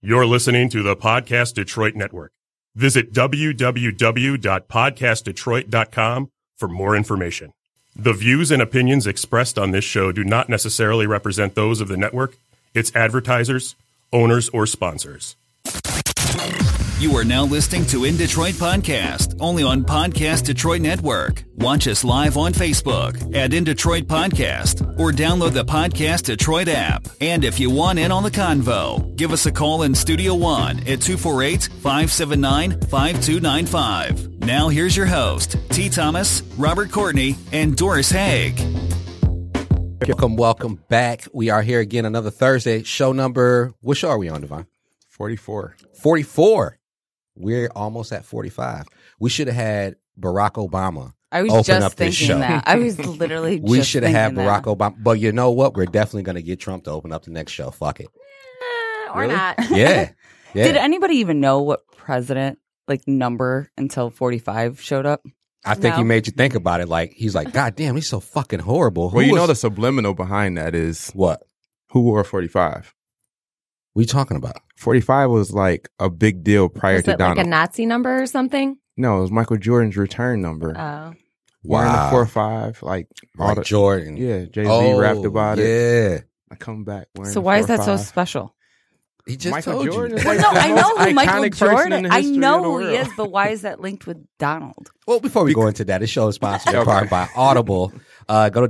You're listening to the Podcast Detroit Network. Visit www.podcastdetroit.com for more information. The views and opinions expressed on this show do not necessarily represent those of the network, its advertisers, owners, or sponsors. You are now listening to In Detroit Podcast, only on Podcast Detroit Network. Watch us live on Facebook at In Detroit Podcast or download the Podcast Detroit app. And if you want in on the convo, give us a call in Studio One at 248-579-5295. Now here's your host, T. Thomas, Robert Courtney, and Doris Haig. Welcome back. We are here again another Thursday. Show number, what show are we on, Devon? 44. 44. We're almost at 45. We should have had Barack Obama. I was open just up this thinking show. that. I was literally just We should have had thinking Barack that. Obama. But you know what? We're definitely going to get Trump to open up the next show. Fuck it. Or not. Yeah. Yeah. Did anybody even know what president, number until 45 showed up? I think he No. made you think about it. Like, he's like, God damn, he's so fucking horrible. Well, Who you know was- the subliminal behind that is What? who wore 45. What are you talking about? 45 was like a big deal prior Is to it Donald. like a Nazi number or something? No, it was Michael Jordan's return number. Oh. Wearing the 4-5, like all Like the, Jordan. yeah, Jay-Z rapped about it. Yeah. I come back wearing So the why is that so 4-5. special? He just Michael told Jordan you. is like No, the I know most who Michael iconic person in Jordan. the I history know of the who he world. is, but why is that linked with Donald? Well, before we go into that, this show is sponsored in part by Audible. Go to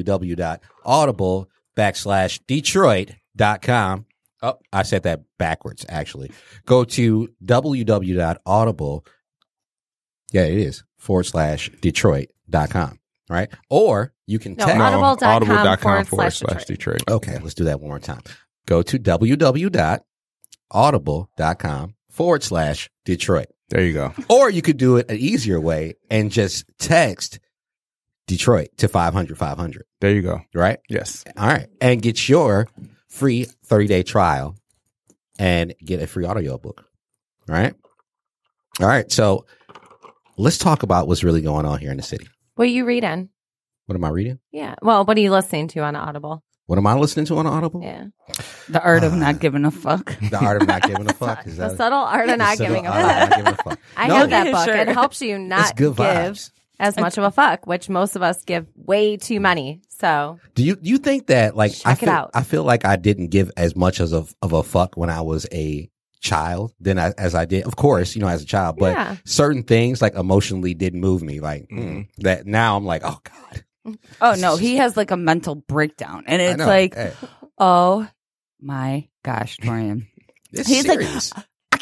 www.audible.com/Detroit.com. Oh, I said that backwards, actually. Go to www.audible. Yeah, it is /Detroit.com. Right? Or you can No, text. audible.com/Detroit. Okay, let's do that one more time. Go to www.audible.com/Detroit. There you go. Or you could do it an easier way and just text Detroit to 500-500, There you go. right? Yes. All right. And get your free 30-day trial and get a free audiobook. All right? All right. So let's talk about what's really going on here in the city. What are you reading? What am I reading? Yeah. Well, what are you listening to on Audible? What am I listening to on Audible? Yeah. The art of not giving a fuck. The Art of Not Giving a Fuck. Is The that subtle art of not the giving a subtle art of fuck. not giving a fuck? I No, have that book. Sure. It helps you It's not good give vibes. as much of a fuck, which most of us give way too many. So Do you think that Check it out. I feel like I didn't give as much as of a fuck when I was a child than as I did, of course, as a child, but Yeah. certain things like emotionally didn't move me like that. Now I'm like, oh God. Oh, no. He has a mental breakdown. And I it's know. like, Hey, oh my gosh, Torian. it's He's like, serious. I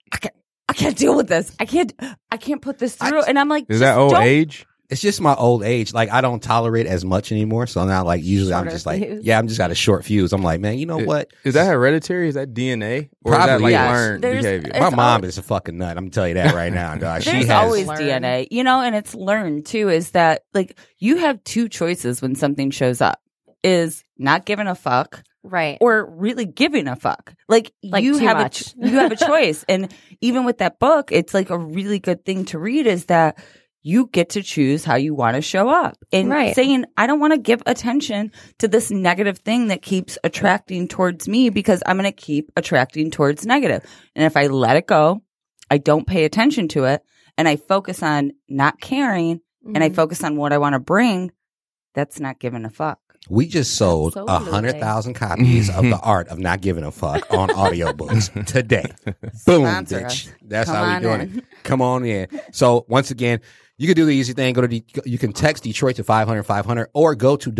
can't deal with this. I can't put this through. And I'm like, Is that just old don't- age? It's just my old age. Like I don't tolerate as much anymore. So now usually I'm Shorter just like, fuse. I'm just got a short fuse. I'm like, man, you know what? Is that hereditary? Is that DNA? Or is that Probably, like yes. learned There's- behavior? it's My mom al- is a fucking nut. I'm gonna tell you that right now, dog. She There's has always Learn. DNA, and it's learned too, is that you have two choices when something shows up, is not giving a fuck right. or really giving a fuck. You too have much. you have a choice. And even with that book, it's a really good thing to read is that you get to choose how you want to show up. And Right. saying, I don't want to give attention to this negative thing that keeps attracting towards me because I'm going to keep attracting towards negative. And if I let it go, I don't pay attention to it, and I focus on not caring, and I Mhm. focus on what I want to bring, that's not giving a fuck. We just sold Absolutely. 100,000 copies of The Art of Not Giving a Fuck on audiobooks today. Boom, Sponsor bitch. us. That's Come how we on doing in. it. Come on in. So once again, you can do the easy thing. You can text Detroit to 500-500 or go to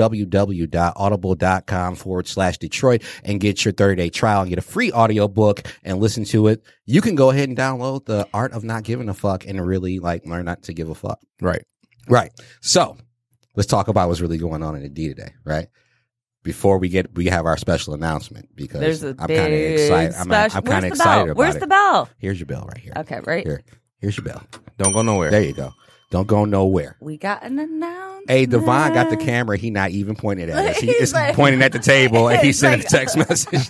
www.audible.com/Detroit and get your 30-day trial and get a free audiobook and listen to it. You can go ahead and download The Art of Not Giving a Fuck and really learn not to give a fuck. Right. Right. So let's talk about what's really going on in the D today, right? Before we have our special announcement because There's a I'm kind of big excited. I'm special. kind of Where's the excited bell? about Where's it. the bell? Here's your bell right here. Okay, right. Here's your bell. Don't go nowhere. There you go. Don't go nowhere. We got an announcement. Hey, Devon got the camera. He not even pointed at us. He He's is like- pointing at the table and he's He's sending like- a text message.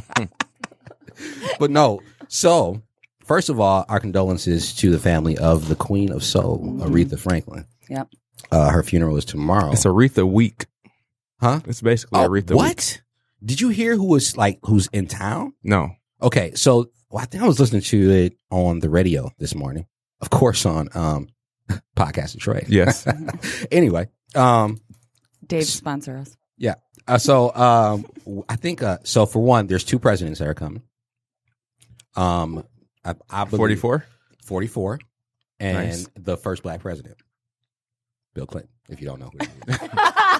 But no. So, first of all, our condolences to the family of the Queen of Soul, Aretha Franklin. Yep. Her funeral is tomorrow. It's Aretha week. Huh? It's basically Aretha week. What? Did you hear who's in town? No. Okay, so I think I was listening to it on the radio this morning. Of course, on Podcast Detroit. Yes. Anyway, Dave, sponsor us. yeah. So I think so. For one, there's 2 presidents that are coming. I believe 44, and Nice. the first black president, Bill Clinton. If you don't know who he is.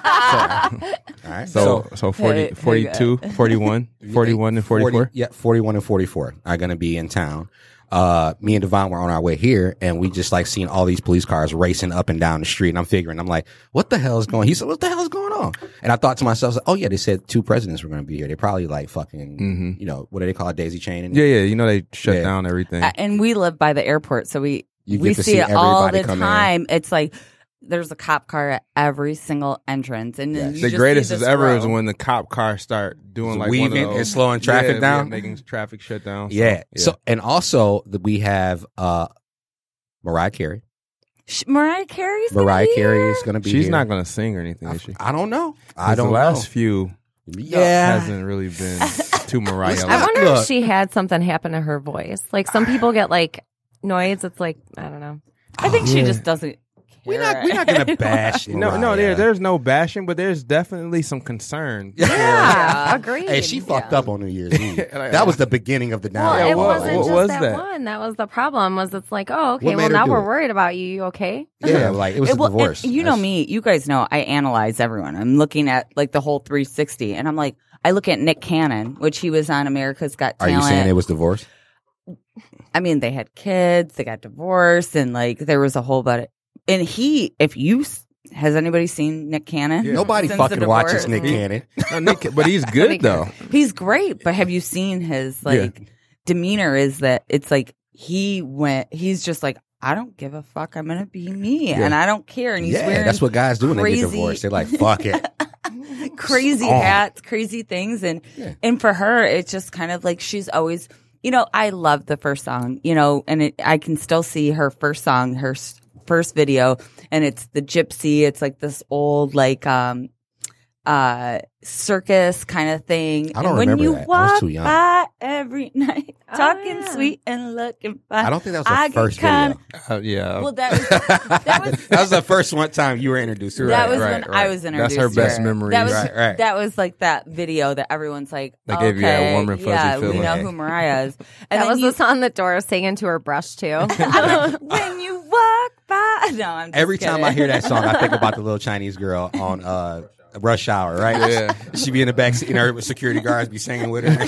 All right. So 40, 42, 41, 41 and 44. Yeah, 41 and 44 are going to be in town. Me and Devon were on our way here, and we just like seeing all these police cars racing up and down the street. And I'm like, what the hell is going on? He said, what the hell is going on? And I thought to myself, oh yeah, they said 2 presidents were going to be here. They probably like fucking, you know, what do they call it? Daisy chain? Yeah, yeah. You know they shut Yeah. down everything. And we live by the airport, so we You get we to see see it all everybody the come in. time. It's like there's a cop car at every single entrance, and then Yes. you The just greatest see is this ever is row. when the cop cars start doing like weaving one of those, and slowing traffic down. making traffic shut down. So, Yeah. So, and also we have Mariah Carey. Mariah Carey's Mariah gonna be Carey here? is going to be she's here. not going to sing or anything, is she? I don't know. I 'Cause don't the last know. few Yeah. hasn't really been too Mariah. I wonder Look. if she had something happen to her voice. Like some people get like noise. It's like, I don't know. I think she Yeah. just doesn't. We're care not going to bash. No, Mariah. there's no bashing, but there's definitely some concern. Yeah, agreed. Hey, she fucked up on New Year's Eve. Like, That was the beginning of the Well, downfall. it what- wasn't what just was that, that? one. That was the problem. Was it's like, oh, okay, What made well her now do we're it? worried about you. You okay? Yeah, like it was a Well, divorce. you know That's- me. You guys know I analyze everyone. I'm looking at like the whole 360, and I'm like, I look at Nick Cannon, which he was on America's Got Are Talent. you saying it was divorce? I mean, they had kids, they got divorced, and like there was a whole about it. And has anybody seen Nick Cannon? Yeah. Nobody Since the fucking watches divorce? Nick Cannon. No, Nick, but he's good though. He's great, but have you seen his like demeanor? Is that it's like he's just like, I don't give a fuck. I'm gonna be me, and I don't care. And he's Yeah, wearing that's what guys do when they get crazy- divorced. They're like, fuck it. crazy Oh. hats, crazy things, and Yeah. and for her, it's just kind of like she's always, you know, I love the first song, you know, and I can still see her first song, her first video, and it's the Gypsy. It's like this old like circus kind of thing. I don't and when remember you that. I was walk too young. by every night, Oh, talking yeah. sweet and looking fine. I don't think that was I the get first kinda- video. Yeah. Well, that was That was the first one time you were introduced to her. that was right, when I right. was That's introduced. her to best her. memory. That was Right. that was like that video that everyone's like, That gave you that okay, warm and fuzzy yeah, we feeling. know who Mariah is. And That then was you, the song that Dora sang into her brush too. when you walk by. No, I'm just Every time I kidding. hear that song, I think about the little Chinese girl on Rush Hour, right? Yeah. She be in the back seat and her security guards be singing with her. And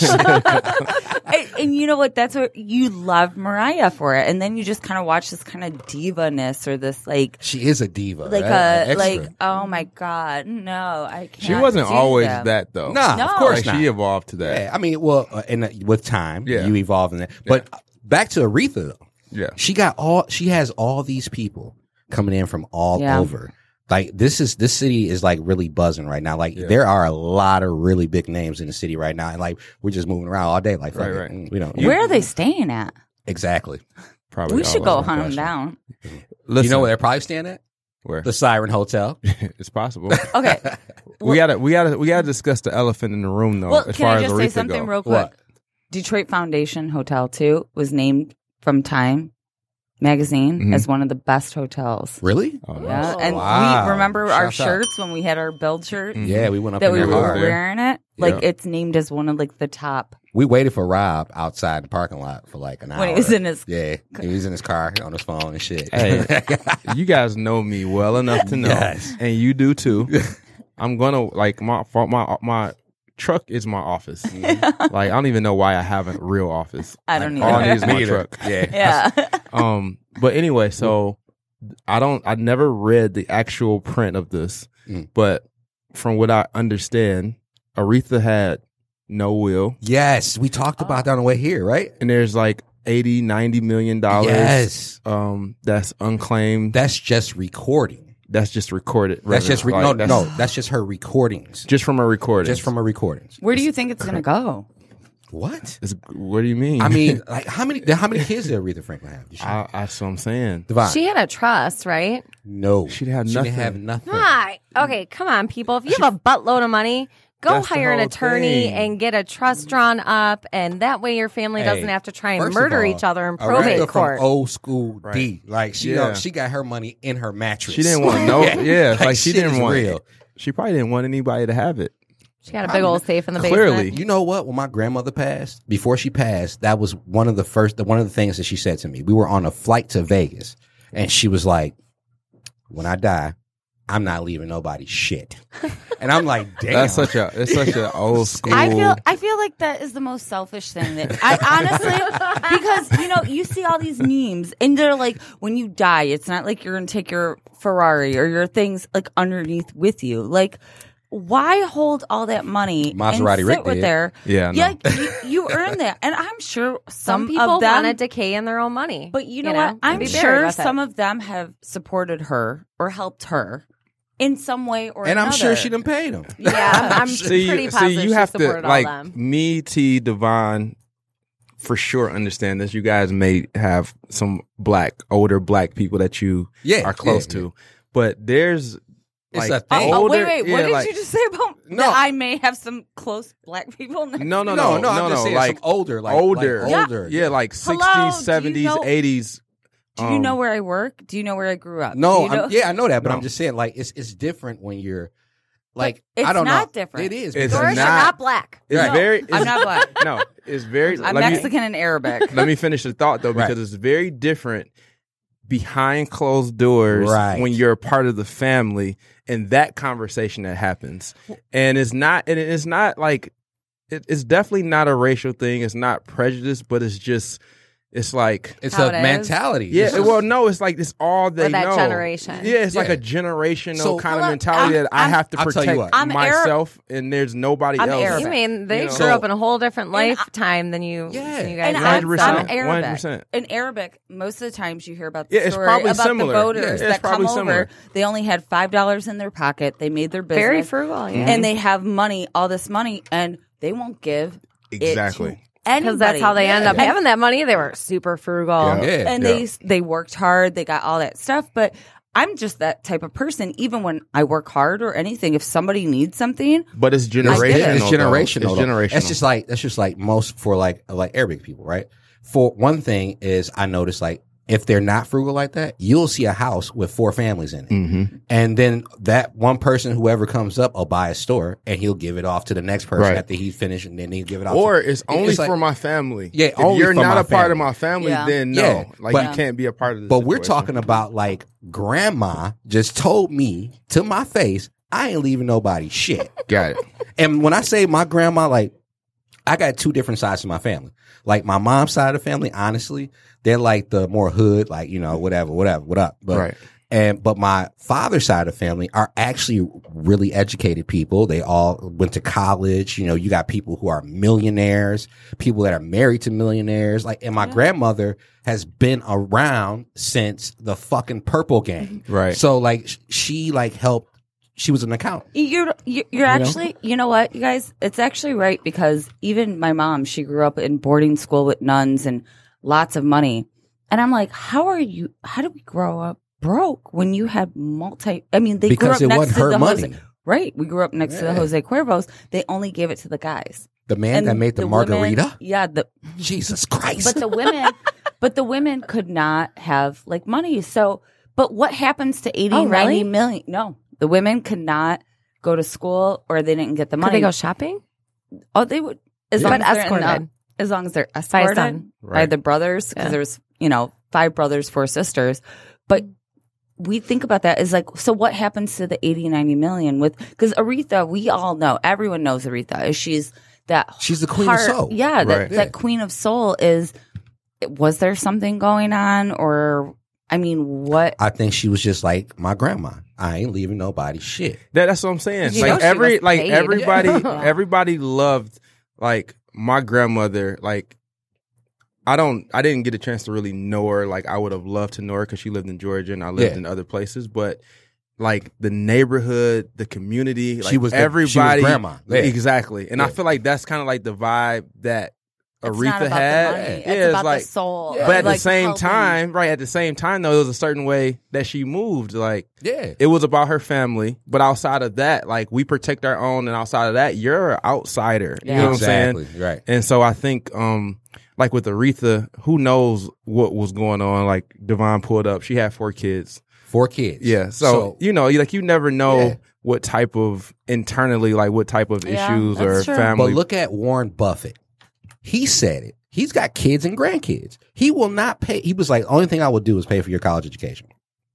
shit. and you know what? That's what you love Mariah for it. And then you just kind of watch this kind of diva-ness or this like She is a diva. like right? a An like extra. oh my god, no, I can't. She wasn't do always that. that though. Nah, No. of course Like, not. she evolved to that. Yeah, I mean, well, with time, Yeah. you evolve in that. But back to Aretha though. Yeah. She has all these people coming in from all Yeah. over. Like this city is like really buzzing right now. Like Yeah. there are a lot of really big names in the city right now, and like we're just moving around all day. Like fuck Right, it. right. We don't. Where are they staying at? exactly? Probably. We should all go of them. hunt them down. Listen, You know where they're probably staying at? where? The Siren Hotel. It's possible. Okay. we gotta discuss the elephant in the room though. Well, as can far I just as say Aretha something go. real quick? What? Detroit Foundation Hotel 2 was named from Time magazine Mhm. as one of the best hotels. Really? Oh, nice. Yeah, and Wow. we remember our Shouts out. shirts when we had our build shirt Yeah, we went up that in we there were hard. wearing it. Like Yeah. it's named as one of like the top We waited for Rob outside the parking lot for like an hour. when he was in his. Yeah, he was in his car on his phone and shit. Hey, you guys know me well enough to know, Yes. and you do too. I'm gonna like my truck is my office. Like I don't even know why I have a real office. I don't All I either. need is my Me either. truck. Yeah. Yeah, But anyway, so I never read the actual print of this, Mm. but from what I understand, Aretha had no will, Yes, we talked about that on the way here, right? and there's like $80-90 million. Yes. That's unclaimed. That's just recording. That's just recorded. That's just revenue. Like, that's just her recordings. just from a recording. Just from her recordings. where do you think it's gonna go? What? What do you mean? I mean, like how many kids did Aretha Franklin have? Did she? that's what I'm saying. Divine. She had a trust, right? no. She had She nothing. didn't have nothing. Hi. Okay, come on, people. If you have a buttload of money, Go That's the hire an whole attorney thing. and get a trust drawn up, and that way your family doesn't have to try and First of murder all, each other in Aretha probate from court. old school Right. D. Like she Yeah. she got her money in her mattress. She didn't want no. Yeah, like she shit didn't is want. real. She probably didn't want anybody to have it. She got a big old safe in the Clearly. basement. You know what? When my grandmother passed, before she passed, that was one of the things that she said to me. We were on a flight to Vegas, and she was like, "When I die, I'm not leaving nobody shit." And I'm like, "Damn." It's such a old school. I feel like that is the most selfish thing that I honestly, because you see all these memes and they're like, when you die, it's not like you're gonna take your Ferrari or your things like underneath with you. Like, why hold all that money Maserati and Rick sit with did. there? Yeah, I know. you earn that, and I'm sure Some some people of them want to decay in their own money. But you know what? I'm be buried sure with it. some of them have supported her or helped her in some way or And another. I'm sure she done paid them. Yeah, I'm pretty positive you have she to supported all like them. me, T, Devon, for sure understand this. You guys may have some older black people that you Yeah, are close yeah, to, but there's It's like a thing. older. wait. yeah, What did like- you just say about that I may have some close black people? Next No, to no, me? no, I'm just saying like some older, like older. like older. Yeah, like Hello, 60s, do you 70s, know- 80s. Do you know where I work? Do you know where I grew up? No, Do you know? I know that, but No. I'm just saying, like, it's different when you're, like, But it's I don't not know. different. It is. It's because- Doris, you're not- not black. It's Right. very. I'm it's- not black. No, it's very. I'm let me- Mexican and Arabic. Let me finish the thought though, Right. because it's very different behind closed doors Right. when you're a part of the family and that conversation that happens. And it's not like it's definitely not a racial thing. It's not prejudice, but it's like It's How a it is. mentality. yeah. It's just- Well, no, it's like it's all they Or that know. generation. Yeah, it's like Yeah. a generational So- kind of Well, mentality that I have to I'll tell you protect what. I'm myself, and there's nobody I'm else. Arabic. You mean they You know. grew up in a whole different And I- lifetime than you, Yeah. than you guys. And did. I'm 100%. Arabic. 100%. In Arabic, most of the times you hear about the Yeah, it's story probably about similar. the voters Yeah, it's that come probably over. similar. They only had $5 in their pocket. They made their business Very frugal, yeah. and they have money, all this money, and they won't give Exactly. it to anybody. Because that's how they end up And- having that money. They were super frugal. Yeah. and they worked hard. They got all that stuff, but I'm just that type of person. Even when I work hard or anything, if somebody needs something, But it's generational. It's though. generational. It's though. generational. That's just like most for like Arabic people, right? For one thing is I notice like if they're not frugal like that, you'll see a house with 4 families in it. Mm-hmm. And then that one person, whoever comes up, will buy a store and he'll give it off to the next person Right. after he's finished, and then he'll give it off. Or to, it's only like- for my family. Yeah, if only you're for not my a part of family. my family, Yeah. then no. Yeah, Like but- you can't be a part of this. But we're situation. talking about like grandma just told me to my face, I ain't leaving nobody shit. Got it. And when I say my grandma, like, I got 2 different sides to my family. Like, my mom's side of the family, honestly, they're like the more hood, like, whatever, what up. But, Right. But my father's side of the family are actually really educated people. They all went to college. You got people who are millionaires, people that are married to millionaires. Like, and my grandmother has been around since the fucking Purple Gang. Right. So, like, she, like, helped. She was an accountant. You're actually, you know what, you guys, it's actually right, because even my mom, she grew up in boarding school with nuns and lots of money. And I'm like, how did we grow up broke when you had they Because grew up it next wasn't to her the money. Jose, right. We grew up next to the Jose Cuervos. They only gave it to the guys. The man And that made the women- margarita? yeah, Jesus Christ. but the women could not have like money. So, but what happens to 80, Oh, really? 90 million? No, the women could not go to school, or they didn't get the Could money. they go shopping? Oh, they would, as Yeah. long But as they're escorted. as long as they're By a escorted son. by Right. the brothers, because Yeah. there's 5 brothers, 4 sisters. But we think about that as like, so what happens to the 80, 90 million with, because Aretha, we all know, everyone knows Aretha. She's She's the queen of soul. Yeah, Right. that queen of soul was there something going on, or, what? I think she was just like my grandma. I ain't leaving nobody shit. That's what I'm saying. You Like know she was paid. everybody loved like my grandmother. Like I didn't get a chance to really know her. Like I would have loved to know her because she lived in Georgia and I lived Yeah. in other places. But like the neighborhood, the community, like She was everybody, grandma. Yeah. exactly. And I Yeah. feel like that's kind of like the vibe that It's Aretha not about had. the money. Yeah, It's about like, the soul. but at Like the same helping. time, right? At the same time, though, there was a certain way that she moved. Like, Yeah. it was about her family, but outside of that, like, we protect our own, and outside of that, you're an outsider. You know what I'm saying? Exactly. Right. And so I think, like with Aretha, who knows what was going on? Like Devon pulled up, she had 4 kids. 4 kids. Yeah. So you know, like you never know Yeah. what type of internally, like what type of Yeah, issues or that's true. family. But look at Warren Buffett. He said it. He's got kids and grandkids. He will not pay. He was like, only thing I will do is pay for your college education.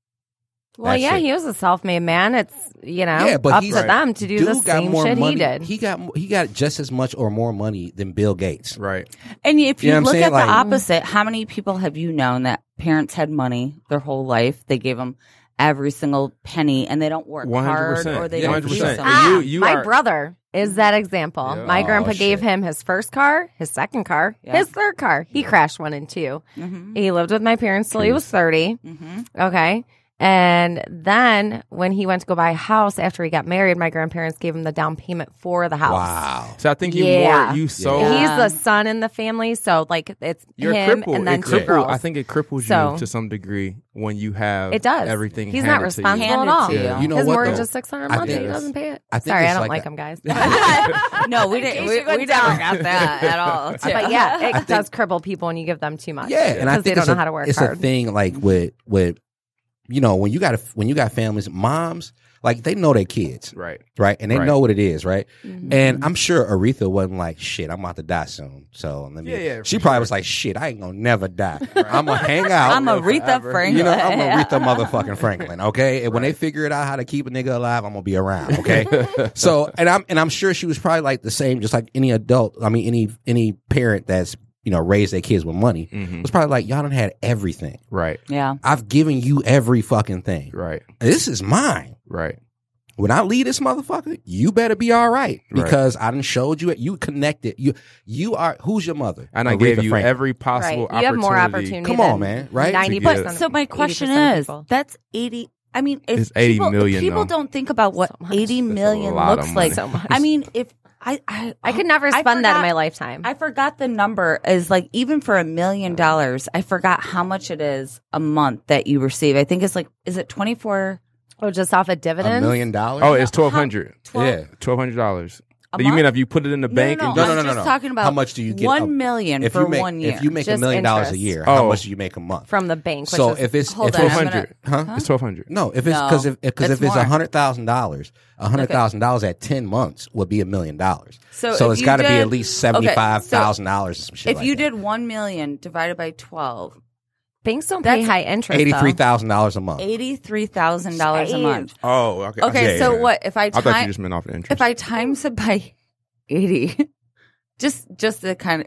Well, That's yeah, it. he was a self-made man. It's, you know, Yeah, but up he's to them to do the Dude got same more shit money. he did. He got just as much or more money than Bill Gates. right. And if You you know what I'm look saying? at Like- the opposite, how many people have you known that parents had money their whole life? They gave them every single penny, and they don't work 100%. hard, or they Yeah, don't do 100%. something. You My are- brother is that example. Yeah. My Oh, grandpa gave shit. him his first car, his second car, Yeah. his third car. He crashed 1 and 2. Mhm. He lived with my parents till he was 30. Mhm. Okay. And then when he went to go buy a house after he got married, my grandparents gave him the down payment for the house. Wow. So I think Yeah. you so Yeah. He's the son in the family, so like it's you're him crippled. and then It 2 crippled. girls. I think it cripples So- you to some degree when you have It does. everything. He's not handed to you. responsible at Handed all. to you. Yeah. You know His what, mortgage though? is $600 a I month. think He it's- doesn't pay it. I think Sorry, it's I don't like like a- him, guys. No, we In didn't. case We, you couldn't we never tell. got that at all. too. But yeah, it think- does cripple people when you give them too much. Yeah, and I because they think don't it's know a, how to work it's hard. a thing like with you know when you got families, moms, like they know their kids, Right. right, and they Right. know what it is, right. Mm-hmm. And I'm sure Aretha wasn't like, shit, I'm about to die soon, so let me. Yeah, she for probably sure. was like, shit, I ain't gonna never die. I'm gonna hang out. I'm Aretha Franklin. You know, I'm Aretha motherfucking Franklin. Okay, and when they figure it out how to keep a nigga alive, I'm gonna be around. Okay, so and I'm sure she was probably like the same, just like any adult. I mean, any parent that's raised their kids with money was probably like, y'all done had everything. Right. Yeah. I've given you every fucking thing. Right. This is mine. Right. When I leave this motherfucker, you better be all right because I done showed you it. You connected. You are. Who's your mother? And I Aretha gave you Franklin. every possible Right. You have more opportunity. Come on, than man, right? 90%. To get- So my question 80% of is, people. that's 80. I mean, if It's 80 people, million, people though. don't think about what So much. 80 million lot of looks money. like. So much. I mean, if I could never I spend that in forgot- my lifetime. I forgot the number is like even for $1 million, I forgot how much it is a month that you receive. I think it's like, is it 24? Oh, just off of dividends? $1 million. Oh, it's $1,200. yeah. $1,200. A You month? mean if you put it in the bank? No, and no, just, I'm just talking about How much do you get? $1 million if for you make, 1 year. If you make $1 Just million a interest. year, how Oh. much do you make a month? From the bank. So which is, if it's Hold if on, it's I'm 1,200. huh? It's 1,200. No, if it's No, because if it's it's more. $100,000, $100,000 at 10 months would be $1 million. So So if it's you got to be did- at least okay, so $75,000 or some shit. if like you that. did 1 million divided by 12, banks don't pay That's high interest. $83,000 a month. $83,000 a month. Oh, okay. Okay, Yeah, so yeah. what if I I thought you time just meant off the interest. if I times it by 80, just the kind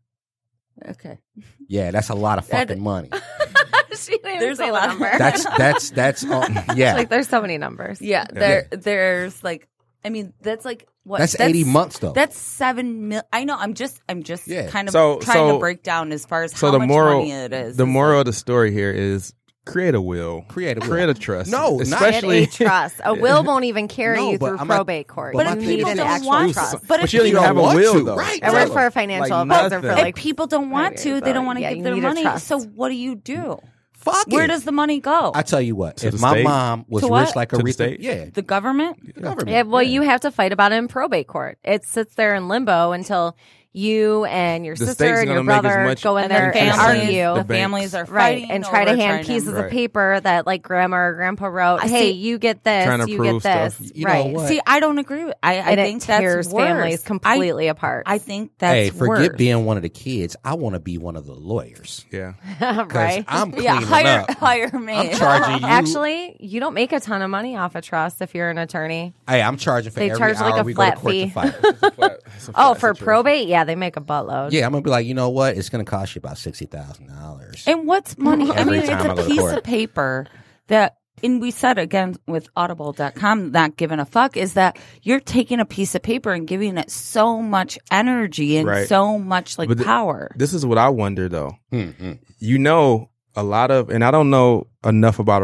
of okay. Yeah, that's a lot of That- fucking money. She didn't even There's say a the lot. number. That's yeah. Like there's so many numbers. Yeah, there's like I mean that's like what That's 80 months though. That's 7 million. I know. I'm just Yeah. kind of So- trying so- to break down as far as so how the much moral, money it is. the It's moral like- of the story here is create a will, Create a will. create a trust. No, not- especially Get a trust. A will won't even carry No, you but through I'm not- probate court. but you my thing need is an that- actual want- trust. but if you don't even people have a want will to, though. right? I work for a financial advisor for nothing. like if people don't want to, they don't want to Yeah, give you their need a money. trust. So what do you do? Fuck Where it. does the money go? I tell you what, To if the my state? mom was To rich what? like To the Aretha, state? yeah, The government? the government. Yeah, well, you have to fight about it in probate court. It sits there in limbo until you and your The sister state's and your gonna make as brother much go in And there their and families, argue. the families are Right, fighting and try to over hand trying pieces Right. of paper that like grandma or grandpa wrote. I Hey, see- you get this, Trying to you prove get this. stuff. You know right. what? See, I don't agree with. I And think it that's tears worse. families completely apart. I think that's Hey, forget worse. being one of the kids. I want to be one of the lawyers. Yeah. Because right. I'm cleaning Yeah, up. hire me. I'm charging you. Actually, you don't make a ton of money off a trust if you're an attorney. Hey, I'm charging for They every charge like hour a we go to flat court fee. to fight. Oh, for probate, yeah, they make a buttload. Yeah, I'm gonna be like, you know what? It's gonna cost you about $60,000. And what's money? I Every mean, time I it's go a to piece court. of paper that, and we said again with audible.com, not giving a fuck, is that you're taking a piece of paper and giving it so much energy and Right. so much like But power. This is what I wonder though. Mm-hmm. You know, a lot of, and I don't know enough about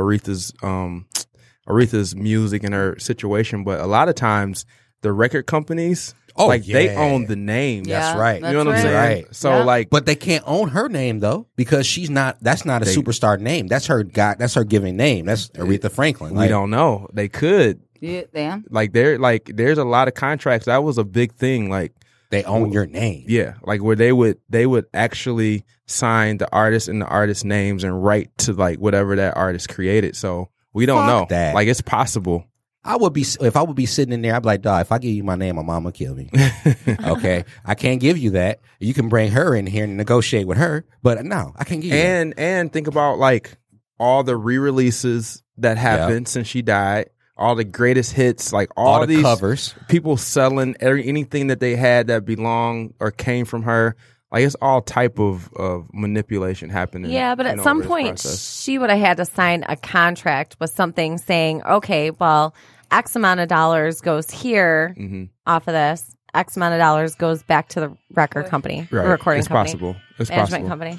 Aretha's music and her situation, but a lot of times the record companies Oh, like they yeah. own the name. Yeah, That's right. that's You know what I'm saying? right. So Yeah. like, But they can't own her name though, because that's not a superstar name. That's her giving name. That's Aretha Franklin. we don't know. They could. Yeah. Like there's a lot of contracts. That was a big thing. Like, They own your name. yeah, like where they would actually sign the artist and the artist names and write to like whatever that artist created. So we don't know. Fuck that. Like it's possible. If I would be sitting in there, I'd be like, dog, if I give you my name, my mama kill me. Okay. I can't give you that. You can bring her in here and negotiate with her, but no, I can't give you that. And think about like all the re-releases that happened since she died. All the greatest hits, like all the these covers. people selling anything that they had that belonged or came from her. Like it's all type of manipulation happening. Yeah, but at over some this point, process. she would have had to sign a contract with something saying, okay, well, X amount of dollars goes here off of this. X amount of dollars goes back to the record company, Right. recording It's company, possible. It's management possible. company.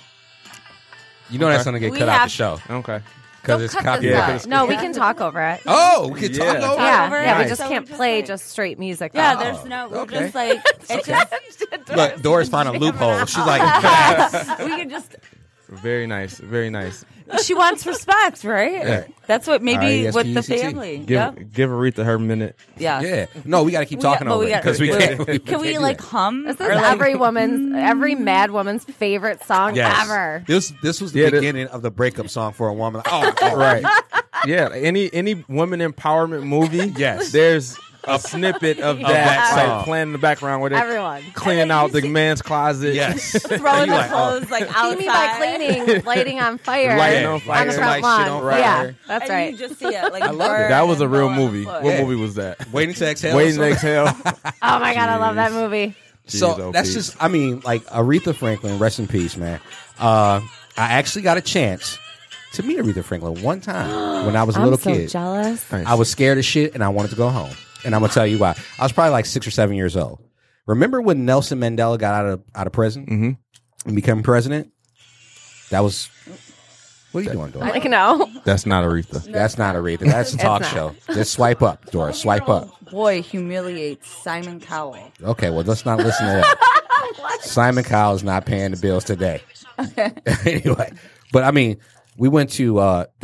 You know that's going to get We cut out the have- show. Okay. Because it's Cut this copyright. out. No, we can talk over it. Oh, we can Yeah. talk over Yeah, over it. yeah, we Nice. just So can't just play like- just straight music. Yeah, though. there's no, we're okay. just like, it's just, Look, Doris found a loophole. She's like, we can just, Very nice. Very nice. she wants respect, right? Yeah. That's what maybe with the R-E-S-P-E-C-T. family. Give Yeah. give Aretha her minute. Yeah. yeah. No, we got to keep talking but over it because we can't. Can we can't do like that. hum? This is or, like, every mad woman's favorite song Yes. ever. This was the Yeah, beginning of the breakup song for a woman. Oh, Right. Yeah. Any woman empowerment movie. Yes. There's a snippet of that, that like, song. playing in the background where they're Everyone. cleaning out the man's closet. Yes. throwing You the like, oh. clothes like See outside. me by cleaning, lighting on fire. Lighting Yeah. on fire. On the front Light shit lawn. on fire. Yeah, that's And right. you just see it like I love it. burn That was a and real go on the movie. floor. What Yeah. movie was that? Waiting to exhale. Waiting to exhale. Oh my god, I love that movie. So Jeez, that's OP. just, I mean, like Aretha Franklin, rest in peace, man. I actually got a chance to meet Aretha Franklin one time when I was a I'm little so kid. jealous. I was scared as shit and I wanted to go home. And I'm going to tell you why. I was probably like 6 or 7 years old. Remember when Nelson Mandela got out of prison and became president? That was, what are you doing, Doris? Like, no. That's not Aretha. That's not Aretha. That's a talk not. show. Just swipe up, Doris. Swipe up. Boy humiliates Simon Cowell. Okay, well, let's not listen to that. Simon Cowell is not paying the bills today. Anyway, but I mean, we went to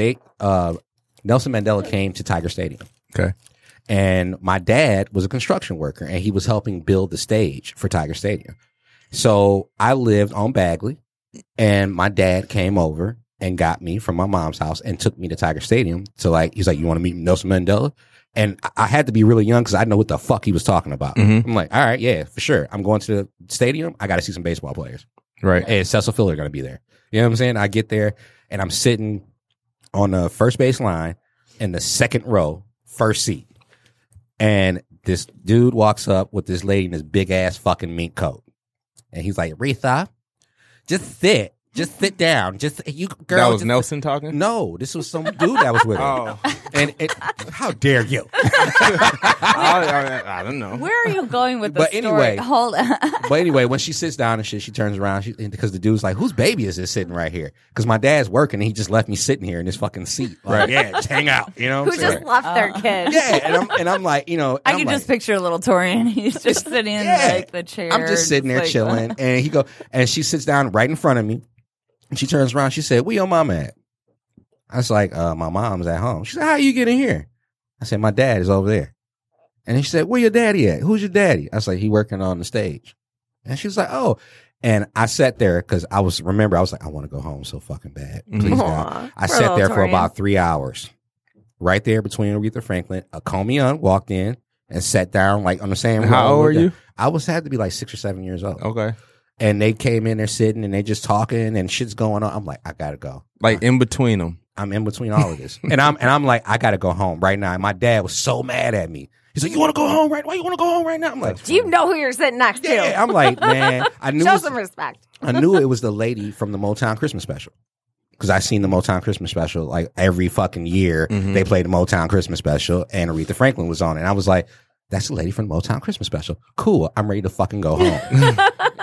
Nelson Mandela came to Tiger Stadium, Okay. and my dad was a construction worker, and he was helping build the stage for Tiger Stadium. So I lived on Bagley, and my dad came over and got me from my mom's house and took me to Tiger Stadium to like, he's like, you want to meet Nelson Mandela? And I had to be really young because I know what the fuck he was talking about. I'm like, all right, yeah, for sure. I'm going to the stadium. I got to see some baseball players. Right. And Cecil Fielder going to be there. You know what I'm saying? I get there and I'm sitting on the first base line in the second row, first seat. And this dude walks up with this lady in this big ass fucking mink coat. And he's like, Aretha, just sit. Just sit down. Just you, girl. That was just- Nelson talking? No, this was some dude that was with her. Oh. And how dare you? I don't know. Where are you going with this But anyway. story? Hold on. But anyway, when she sits down and shit, she turns around because the dude's like, whose baby is this sitting right here? Because my dad's working and he just left me sitting here in this fucking seat. Like, yeah, just hang out. You know what Who I'm just saying? left their kid? Yeah, and I'm like, you know, I I'm can like, just picture little Torian. He's just sitting in like the chair. I'm just sitting there like, chilling, and she sits down right in front of me, and she turns around. She said, "Where your mama at?" I was like, "My mom's at home." She said, "How you get in here?" I said, "My dad is over there." And then she said, "Where your daddy at? Who's your daddy?" I was like, "He working on the stage." And she was like, "Oh." And I sat there because I was like, I want to go home so fucking bad. Please, God. Aw, I poor sat there little for Torian. about 3 hours, right there between Aretha Franklin. A Comion walked in and sat down like on the same row. How old were you? I had to be like 6 or 7 years old. Okay. And they came in there sitting and they just talking and shit's going on. I'm like, I gotta go. Like in between them. I'm in between all of this. and I'm like, I gotta go home right now. And my dad was so mad at me. He's like, you wanna go home right? Why you wanna go home right now? I'm like, Do you know who you're sitting next to? yeah. I'm like, man, I knew Show some respect. I knew it was the lady from the Motown Christmas special. Because I seen the Motown Christmas special like every fucking year. They played the Motown Christmas special and Aretha Franklin was on it. And I was like, that's the lady from the Motown Christmas special. Cool. I'm ready to fucking go home.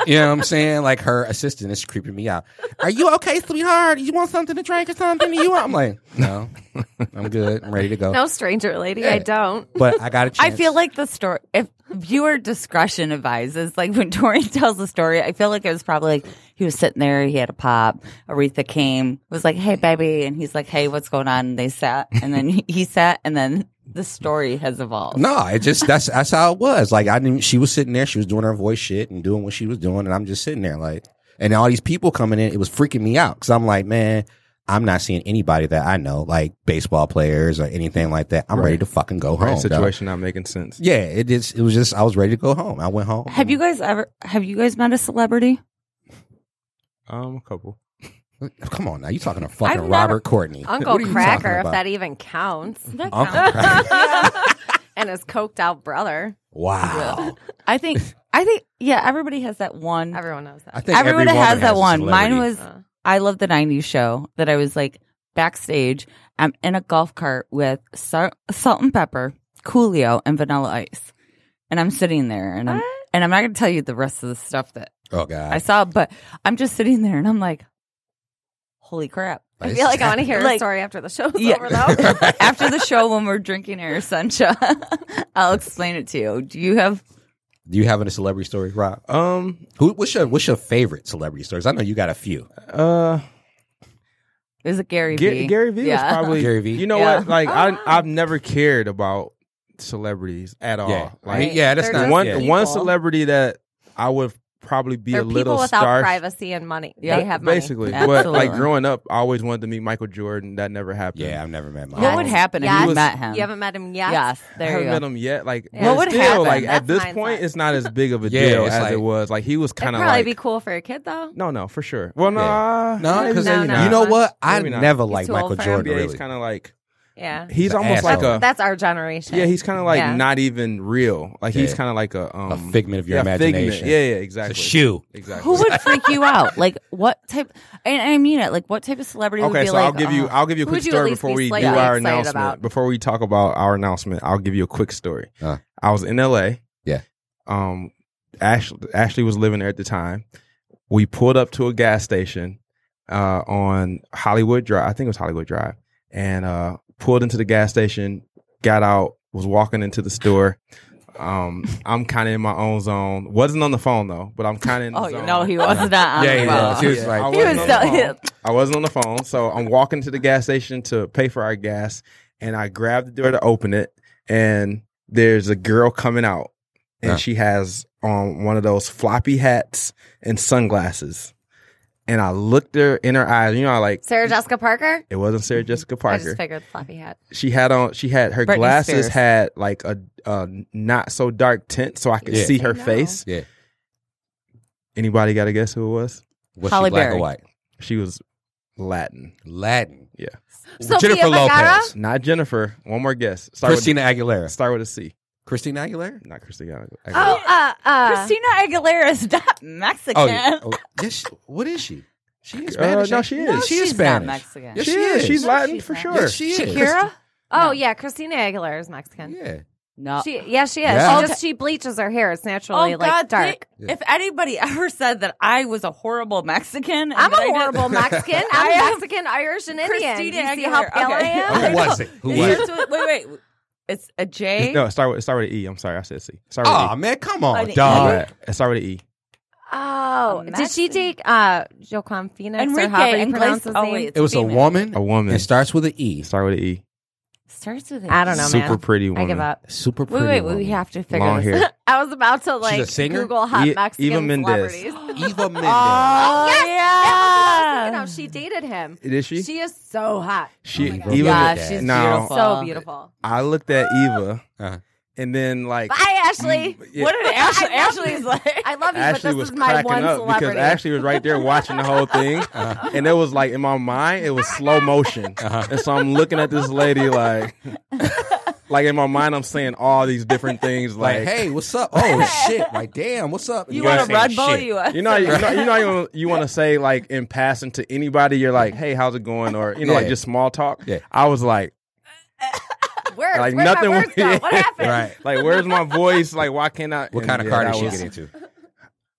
You know what I'm saying? Like her assistant is creeping me out. Are you okay, sweetheart? You want something to drink or something? I'm like, no, I'm good. I'm ready to go. No, stranger lady, I don't. But I got a chance. I feel like the story, if viewer discretion advises, like when Torian tells the story, I feel like it was probably like he was sitting there, he had a pop. Aretha came, was like, hey, baby. And he's like, hey, what's going on? And they sat, and then he sat, and then the story has evolved. No, it just that's how it was. Like I didn't. She was sitting there. She was doing her voice shit and doing what she was doing, and I'm just sitting there like. And all these people coming in, it was freaking me out because I'm like, man, I'm not seeing anybody that I know, like baseball players or anything like that. I'm ready to fucking go home. Situation not making sense. Yeah, it is. It was just I was ready to go home. I went home. Have you guys met a celebrity? A couple. Come on now, you talking to fucking I've Robert never- Courtney? Uncle What are you Cracker, talking if about? that even counts. That Uncle counts. Cracker. And his coked out brother. Wow. I think, yeah, everybody has that one. Everyone knows that. I think Everybody every woman has that a one. celebrity. Mine was, I love the 90s show that I was like backstage. I'm in a golf cart with salt and pepper, Coolio, and Vanilla Ice. And I'm sitting there and I'm not going to tell you the rest of the stuff that Oh god. I saw, but I'm just sitting there and I'm like, holy crap. I feel like I want to hear a Like- story after the show's Yeah. over, though. After the show, when we're drinking our sencha, I'll explain it to you. Do you have a celebrity story, Rob? What's your favorite celebrity stories? I know you got a few. Is it Gary Vee? Gary Vee Yeah. is probably Gary Vee. You know Yeah. what? Like I've never cared about celebrities at all. Yeah. Like Yeah, that's They're not just one people. one celebrity that I would probably be They're a little people without star privacy and money. Yeah. They have money. basically. Absolutely. But like growing up, I always wanted to meet Michael Jordan. That never happened. Yeah, I've never met my. What would happen if Yes. you met him? You haven't met him yet? Yes, I there haven't you met go. him yet. Like, Yeah. What but would still, happen? like at That's this point, mindset. it's not as big of a Yeah, deal it's as like- it was. Like he was It'd kind of probably like be cool for a kid, though. no, for sure. Well, no, No, because No, no. you know what? I Maybe not. never He's liked too old Michael for Jordan. NBA is Really, kind of like Yeah. he's an almost like asshole. a That's our generation. yeah. He's kind of like Yeah. not even real. Like he's Yeah. kind of like a figment of your figment. imagination. Yeah, It's exactly. a shoe. Exactly. Who would freak you out? Like what type? And I mean it. Like what type of celebrity would Okay, be so like? I'll give you oh. a quick Who would you at story least before be we do slightly our excited announcement. about? Before we talk about our announcement, I'll give you a quick story. Uh. I was in LA. Yeah. Ashley was living there at the time. We pulled up to a gas station on Hollywood Drive. I think it was Hollywood Drive, and pulled into the gas station. Got out. Was walking into the store. I'm kind of in my own zone. Wasn't on the phone though, but I'm kind of in the Oh zone. no, he was not. On Yeah, the he phone. was. He was Yeah, like- I He wasn't was on the so- phone. I wasn't on the phone, so I'm walking to the gas station to pay for our gas, and I grab the door to open it, and there's a girl coming out, and Huh. she has on one of those floppy hats and sunglasses, and I looked her in her eyes. You know, like Sarah Jessica Parker? it wasn't Sarah Jessica I Parker. just figured floppy hat. She had her Britney glasses Spears. had like a not so dark tint, so I could Yeah. see her I know. face. Yeah. Anybody got to guess who it was? Was Halle she black Berry. or white? She was Latin. Latin. Yeah. Sophia Jennifer Vergara? Lopez. Not Jennifer. One more guess. Start Christina Aguilera. with, start with a C. Christina Aguilera. Not Christina. Oh, Christina Aguilera is not Mexican. Oh, yeah. Oh, yes. What is she? She is Spanish. no, ain't she No, is. She is she's Spanish. not Mexican. Yes, she she is. is. She's No, Latin she's for not. sure. Yes, she is. Shakira? Oh, No. yeah. Christina Aguilera is Mexican. Yeah. No. She is. Yeah. She bleaches her hair. It's naturally Oh like God! dark. If anybody ever said that I was a horrible Mexican, I'm and a I did- horrible Mexican. I I'm am Mexican, Irish, and Indian. Christina Do you see how Aguilera. pale I Okay. am? Who was it? Who It was it? starts with- wait. It's a J. No, start with an E. I'm sorry, I said C. Start with Oh E. man, come on, An All dog. right, start with an E. Oh, A did she Mexican. take Joaquin Phoenix or however you pronounce his name? It was a woman. A woman. It starts with an E. Start with an E. Starts with I don't know, Super man. pretty woman. I give up. Super pretty. Wait, woman. we have to figure Long this hair. out. I was about to like a singer? Google hot Eva Mexican Mendes. celebrities. Eva Mendes. Oh, Yes, yeah. You know, she dated him. Did she? She is so hot. She God. Eva. Yeah, Mendes. she's Now- beautiful. So beautiful. I looked at Eva, Uh-huh. and then like Bye, Ashley. yeah. What did Ashley? I love Ashley's you. like. I love you, Ashley but this was is my cracking one up celebrity. because Ashley was right there watching the whole thing, and it was like in my mind, it was slow motion, and so I'm looking at this lady like in my mind, I'm saying all these different things Like, like, hey, what's up? Oh shit! Like, damn, what's up? You You want ain't a Red saying Bull? shit. you want to say like in passing to anybody, you're like, hey, how's it going, or Yeah. like just small talk. Yeah. I was like Words. like Where'd nothing. my words go? What happened? Right. Like, where's my voice? Like, why can't I? What and kind of yeah, car that did she was- get into?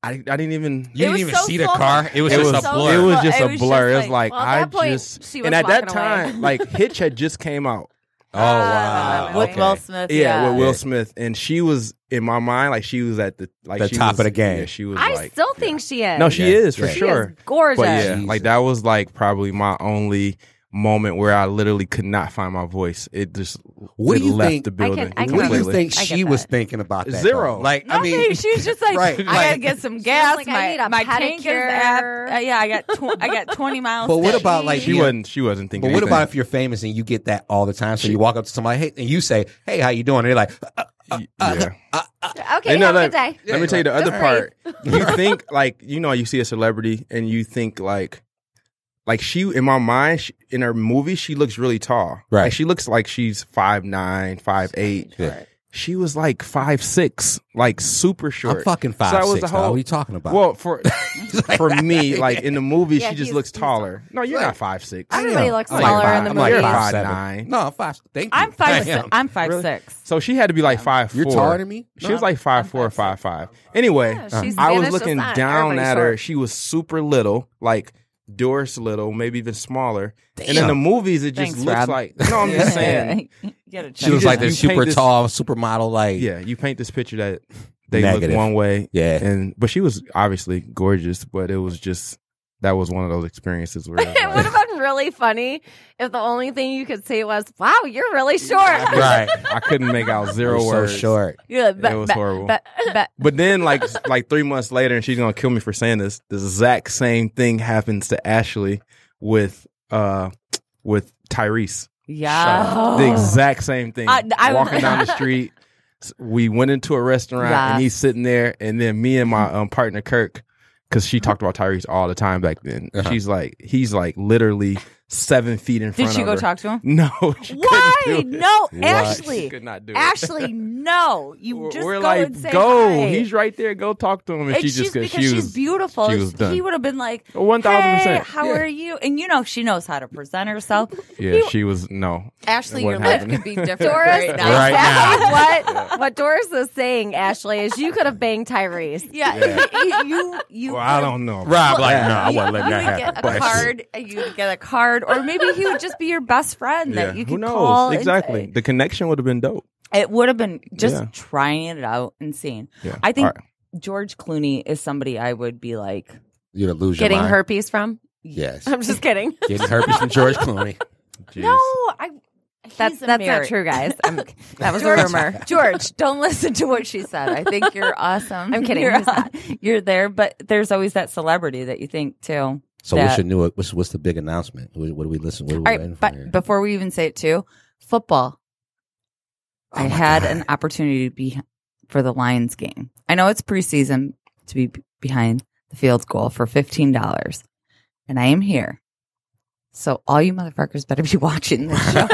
I didn't even. You didn't was even so see the slow. car. It was It just was a blur. It was just It a was blur. just It was like well, at that point, she was and at that walking away. time, like Hitch had just came out. Oh wow. with Okay. Will Smith. Yeah, with Will Smith, and she was in my mind like she was at the The top of the game. Yeah, she was. I like, still think she is. no, she Yeah, is for yeah. She sure. is gorgeous. But yeah, Jesus. like that was like probably my only moment where I literally could not find my voice. It just What it do you left think- the building. I can What do you completely. think I get she was that. thinking about that? Zero. car? Like, I Nothing. mean, she was just like, Right, I like- gotta get some gas. like, I need a my tank is pedicure. at, yeah, I got 20 miles. But what to about, like, eat. she Yeah. wasn't. She wasn't thinking. but what anything. about if you're famous and you get that all the time? So you walk up to somebody, hey, and you say, "Hey, how you doing?" And they're like, Yeah. Okay, And no, have a let, good day. let me tell you the other Just part. You think like you see a celebrity and you think like she in my mind in her movie she looks really tall. Right. Like, she looks like she's 5'9", 5'8". Yeah. She was like 5'6", like super short. "I'm fucking So that was 5'6". the dog. What are whole. you talking about? Well, for me, like in the movie, Yeah, she just he's- looks he's taller. No, you're not 5'6". Everybody looks I'm smaller like in the I'm like movie. 5'9". No, I'm 5. Thank you. I'm 5'6". Damn. I'm 5'6". Really? So she had to be like 5'4". You're taller than me. She was like 5'4", 5'5". Anyway, Yeah, she's I was Spanish looking descent. down Everybody's at her. short. She was super little, like Doris little, maybe even smaller. And in Damn. the movies, it just Thanks, looks Rob. like. No, I'm just saying. You gotta She check was it like out. this you paint super this- tall supermodel. Like, Yeah, you paint this picture that they Negative. look one way. Yeah. But she was obviously gorgeous, but it was just. That was one of those experiences where it was It would like, have been really funny if the only thing you could say was, "Wow, you're really short." right. I couldn't make out zero You're words. so short. Yeah, It was horrible. But then, like 3 months later, and she's gonna kill me for saying this. The exact same thing happens to Ashley with Tyrese. Yeah. The exact same thing. I- Walking down the street, we went into a restaurant, Yes. and he's sitting there, and then me and my partner Kirk, because she talked about Tyrese all the time back then. Uh-huh. He's like literally 7 feet in front Did she of go her. talk to him? No, she Why? couldn't do it. No, What? Ashley. She could not do it. Ashley, no. You just We're go like, and say go. hi. He's right there. Go talk to him. And It's she just just goes, because she's beautiful. she was done. He would have been like, 1000%. Hey, how Yeah. are you? And she knows how to present herself. Yeah, she was no. Ashley, What your happened? life could be different Doris, right now. Right exactly what Doris is saying, Ashley, is you could have banged Tyrese. Yeah, you. Well, I don't know. Rob, like, Yeah. no, I wasn't letting You that would get happen. a card. You would get a card, or maybe he would just be your best friend Yeah. that you Who could knows? call. and Exactly. say- The connection would have been dope. It would have been just Yeah. trying it out and seeing. Yeah. I think All right. George Clooney is somebody I would be like, You're gonna lose your Getting mind. herpes from? Yes. I'm just kidding. Getting herpes from George Clooney. Jeez. no, That's not true, guys. That was a George, rumor. George, don't listen to what she said. I think you're awesome. I'm kidding. You're, He's not. you're there, but there's always that celebrity that you think too. So what's your new? What's the big announcement? What do we listen? What are we All waiting right, for but here? before we even say it too, football. Oh I my had God. an opportunity to be for the Lions game. I know it's preseason to be behind the field goal for $15, and I am here. So all you motherfuckers better be watching this show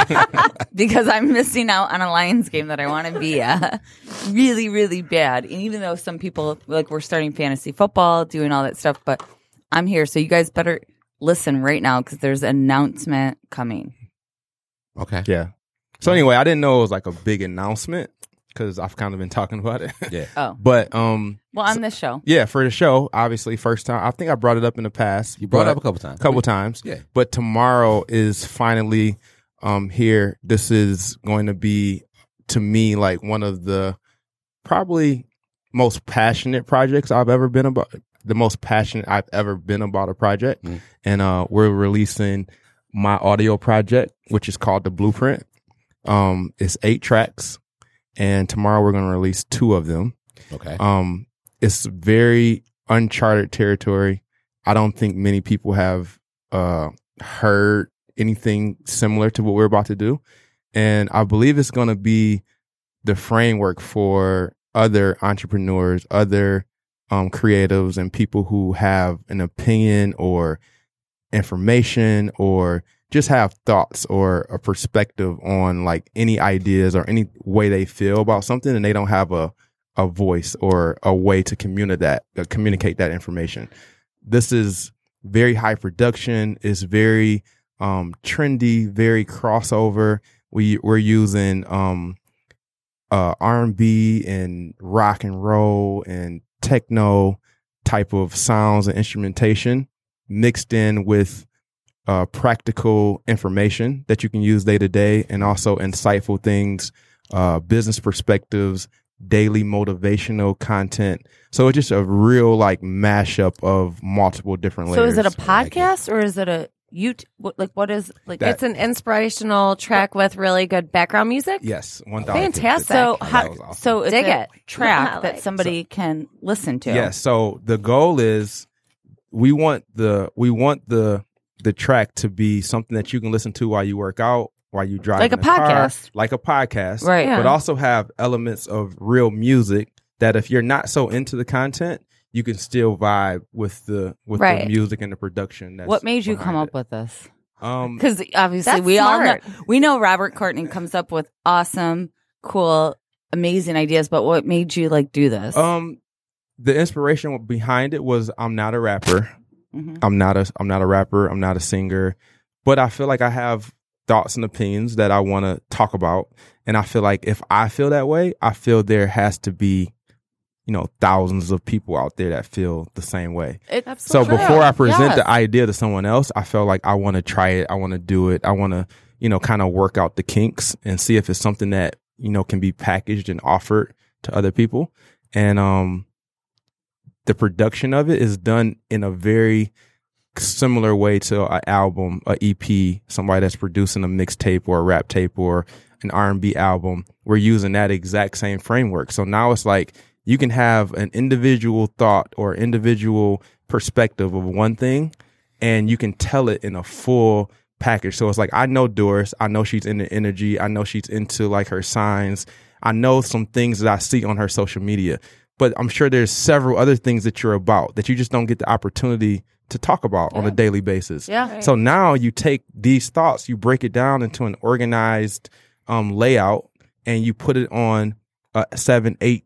because I'm missing out on a Lions game that I want to be at really, really bad. And even though some people like we're starting fantasy football, doing all that stuff, but I'm here. So you guys better listen right now because there's an announcement coming. Okay. Yeah. So anyway, I didn't know it was like a big announcement because I've kind of been talking about it. Yeah. Oh, But well, on this show. yeah, for the show, obviously, first time. I think I brought it up in the past. You brought it but- up a couple times. couple times. Yeah. But tomorrow is finally here. This is going to be, to me, like one of the probably most passionate projects I've ever been about. The most passionate I've ever been about a project. Mm. And we're releasing my audio project, which is called The Blueprint. It's 8 tracks. And tomorrow we're going to release 2 of them. Okay. It's very uncharted territory. I don't think many people have heard anything similar to what we're about to do. And I believe it's going to be the framework for other entrepreneurs, other creatives, and people who have an opinion or information or just have thoughts or a perspective on like any ideas or any way they feel about something, and they don't have a voice or a way to communicate that information. This is very high production. It's very trendy, very crossover. We're using R&B and rock and roll and techno type of sounds and instrumentation mixed in with practical information that you can use day to day, and also insightful things, business perspectives, daily motivational content. So it's just a real like mashup of multiple different layers. So is it a podcast or is it a YouTube? Like what is like? It's an inspirational track with really good background music. Yes, 1,000%. Fantastic. So That was awesome. so it's Dig a it. track Yeah, that like- somebody can listen to. Yes. So the goal is we want the track to be something that you can listen to while you work out, while you drive, Like in a the car, podcast. like a podcast, Right. Yeah. But also have elements of real music that if you're not so into the content, you can still vibe with the Right. music and the production. That's What made you come behind up with this? it. Because obviously That's we all know smart. we know Robert Courtney comes up with awesome, cool, amazing ideas. But what made you like do this? The inspiration behind it was I'm not a rapper. Mhm. I'm not a rapper. I'm not a singer, but I feel like I have thoughts and opinions that I want to talk about. And I feel like if I feel that way, I feel there has to be, thousands of people out there that feel the same way. It's So true. before I present Yes. the idea to someone else, I felt like I want to try it. I want to do it. I want to, kind of work out the kinks and see if it's something that, can be packaged and offered to other people. And, the production of it is done in a very similar way to an album, a EP, somebody that's producing a mixtape or a rap tape or an R&B album. We're using that exact same framework. So now it's like you can have an individual thought or individual perspective of one thing, and you can tell it in a full package. So it's like, I know Doris, I know she's into energy, I know she's into like her signs, I know some things that I see on her social media. But I'm sure there's several other things that you're about that you just don't get the opportunity to talk about on a daily basis. Yeah. Right. So now you take these thoughts, you break it down into an organized layout, and you put it on a 7-8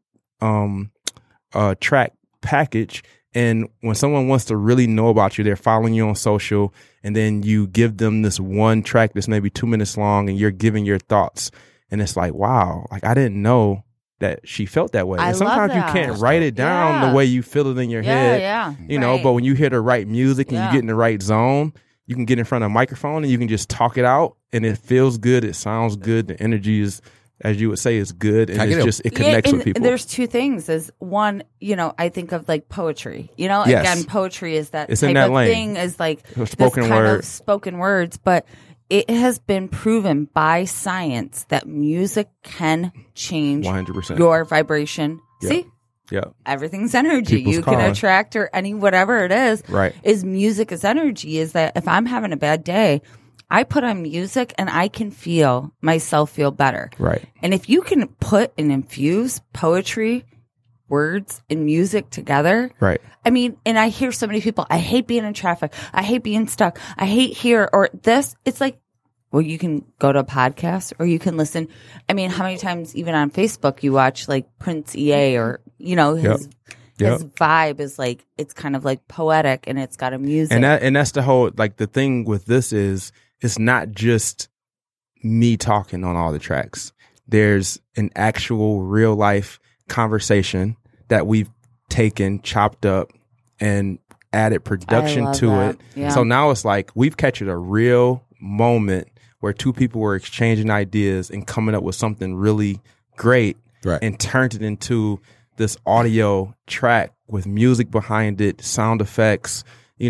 track package. And when someone wants to really know about you, they're following you on social, and then you give them this one track that's maybe 2 minutes long, and you're giving your thoughts. And it's like, wow, like I didn't know that she felt that way. I And sometimes love you that. can't write it down Yeah. the way you feel it in your head. Yeah. Right. But when you hear the right music and Yeah. you get in the right zone, you can get in front of a microphone and you can just talk it out, and it feels good. It sounds good. The energy is, as you would say, is good. And I get it's it. just, it connects and with people. There's two things. Is one, I think of like poetry. Yes. Again, poetry is that It's type in that of lane. thing. Is like Or this spoken kind word. of spoken words, but it has been proven by science that music can change 100%. your vibration. Yeah. See, Yeah. everything's energy. People's You can calling. attract or any whatever it is. Right. Is music is energy. Is that if I'm having a bad day, I put on music and I can feel myself feel better. Right. And if you can put and infuse poetry, words, and music together, Right. I mean, and I hear so many people, I hate being in traffic. I hate being stuck. I hate here or this. It's like, well, you can go to a podcast or you can listen. I mean, how many times even on Facebook you watch like Prince EA or, his vibe is like, it's kind of like poetic and it's got a music. And that's the whole, like, the thing with this is it's not just me talking on all the tracks. There's an actual real life conversation that we've taken, chopped up, and added production love to that. it. Yeah. So now it's like we've captured a real moment where two people were exchanging ideas and coming up with something really great, Right. and turned it into this audio track with music behind it, sound effects,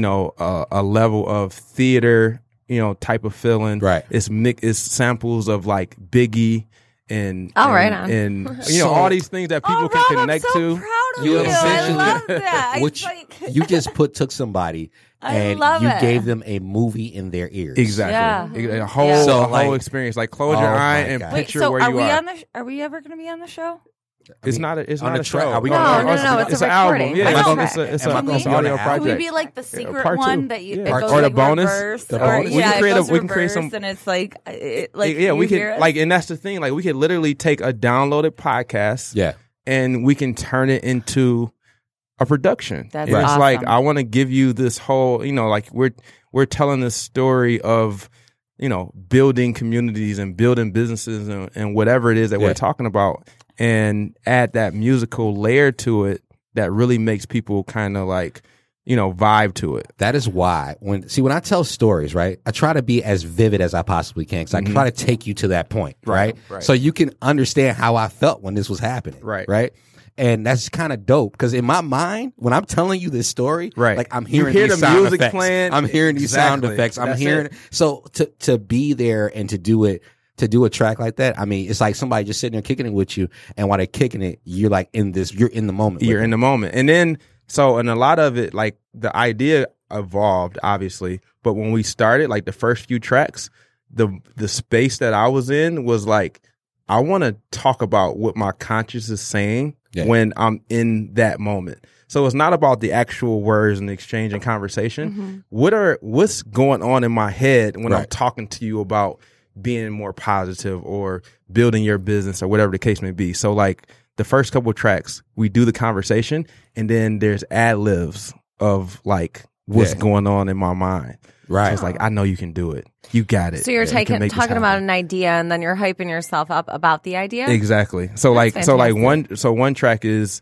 a level of theater, type of feeling. Right. It's samples of like Biggie and Oh, and, right on. and So- all these things that people can Rob, connect I'm so to. proud of You you. I essentially- love that. Which It's like- you just took somebody I and love you it. gave them a movie in their ears. Exactly. Yeah. A whole, Yeah. So, a whole like- experience. Like close Oh your my eye and God. Wait, picture so where are you we are. on the? Are we ever going to be on the show? It's not a. It's on not the a track. show. Are we No, gonna- no, no, it's a an album. recording. Yeah, It's a it's track. it's Am I an gonna be on audio the album? Can we project. be like the secret part two. one that you Yeah. it Part goes two. Or the like bonus. reverse, The or bonus. We can it create goes we can create reverse some. and it's like Yeah, we you hear can us? like, and that's the thing. Like, we could literally take a downloaded podcast, Yeah. and we can turn it into a production. That's and it's like, awesome. I want to give you this whole, like we're telling this story of, building communities and building businesses and whatever it is that Yeah. we're talking about, and add that musical layer to it. that really makes people kind of like, vibe to it. That is why when I tell stories, right, I try to be as vivid as I possibly can because I try to take you to that point, right? So you can understand how I felt when this was happening, right? And that's kind of dope because in my mind, when I'm telling you this story, like I'm hearing these sound music effects. playing. I'm hearing these sound effects. I'm hearing so to be there and to do it. To do a track like that, I mean, it's like somebody just sitting there kicking it with you, and while they're kicking it, you're like you're in the moment. You're in the moment. And then, and a lot of it, like the idea evolved, obviously, but when we started, like the first few tracks, the space that I was in was like, I want to talk about what my conscience is saying when I'm in that moment. So it's not about the actual words and exchange and conversation. What's going on in my head when I'm talking to you about being more positive or building your business or whatever the case may be. So like the first couple of tracks, we do the conversation and then there's ad-libs of like what's going on in my mind. Right. So it's like, I know you can do it. You got it. So you're talking about an idea and then you're hyping yourself up about the idea? Exactly. So one track is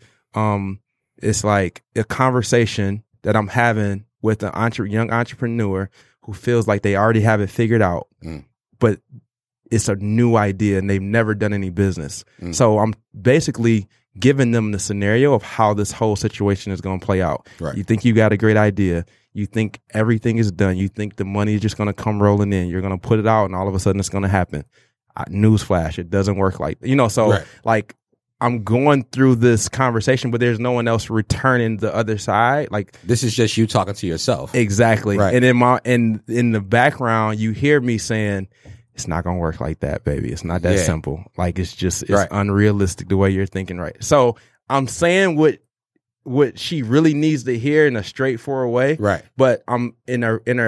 it's like a conversation that I'm having with an young entrepreneur who feels like they already have it figured out. But it's a new idea and they've never done any business. So I'm basically giving them the scenario of how this whole situation is going to play out. Right. You think you got a great idea. You think everything is done. You think the money is just going to come rolling in. You're going to put it out and all of a sudden it's going to happen. Newsflash, it doesn't work like, like I'm going through this conversation, but there's no one else returning the other side. Like this is just you talking to yourself. Exactly. Right. And in the background, you hear me saying, it's not going to work like that, baby. It's not that simple. Like it's unrealistic the way you're thinking. Right. So I'm saying what she really needs to hear in a straightforward way. Right. But I'm on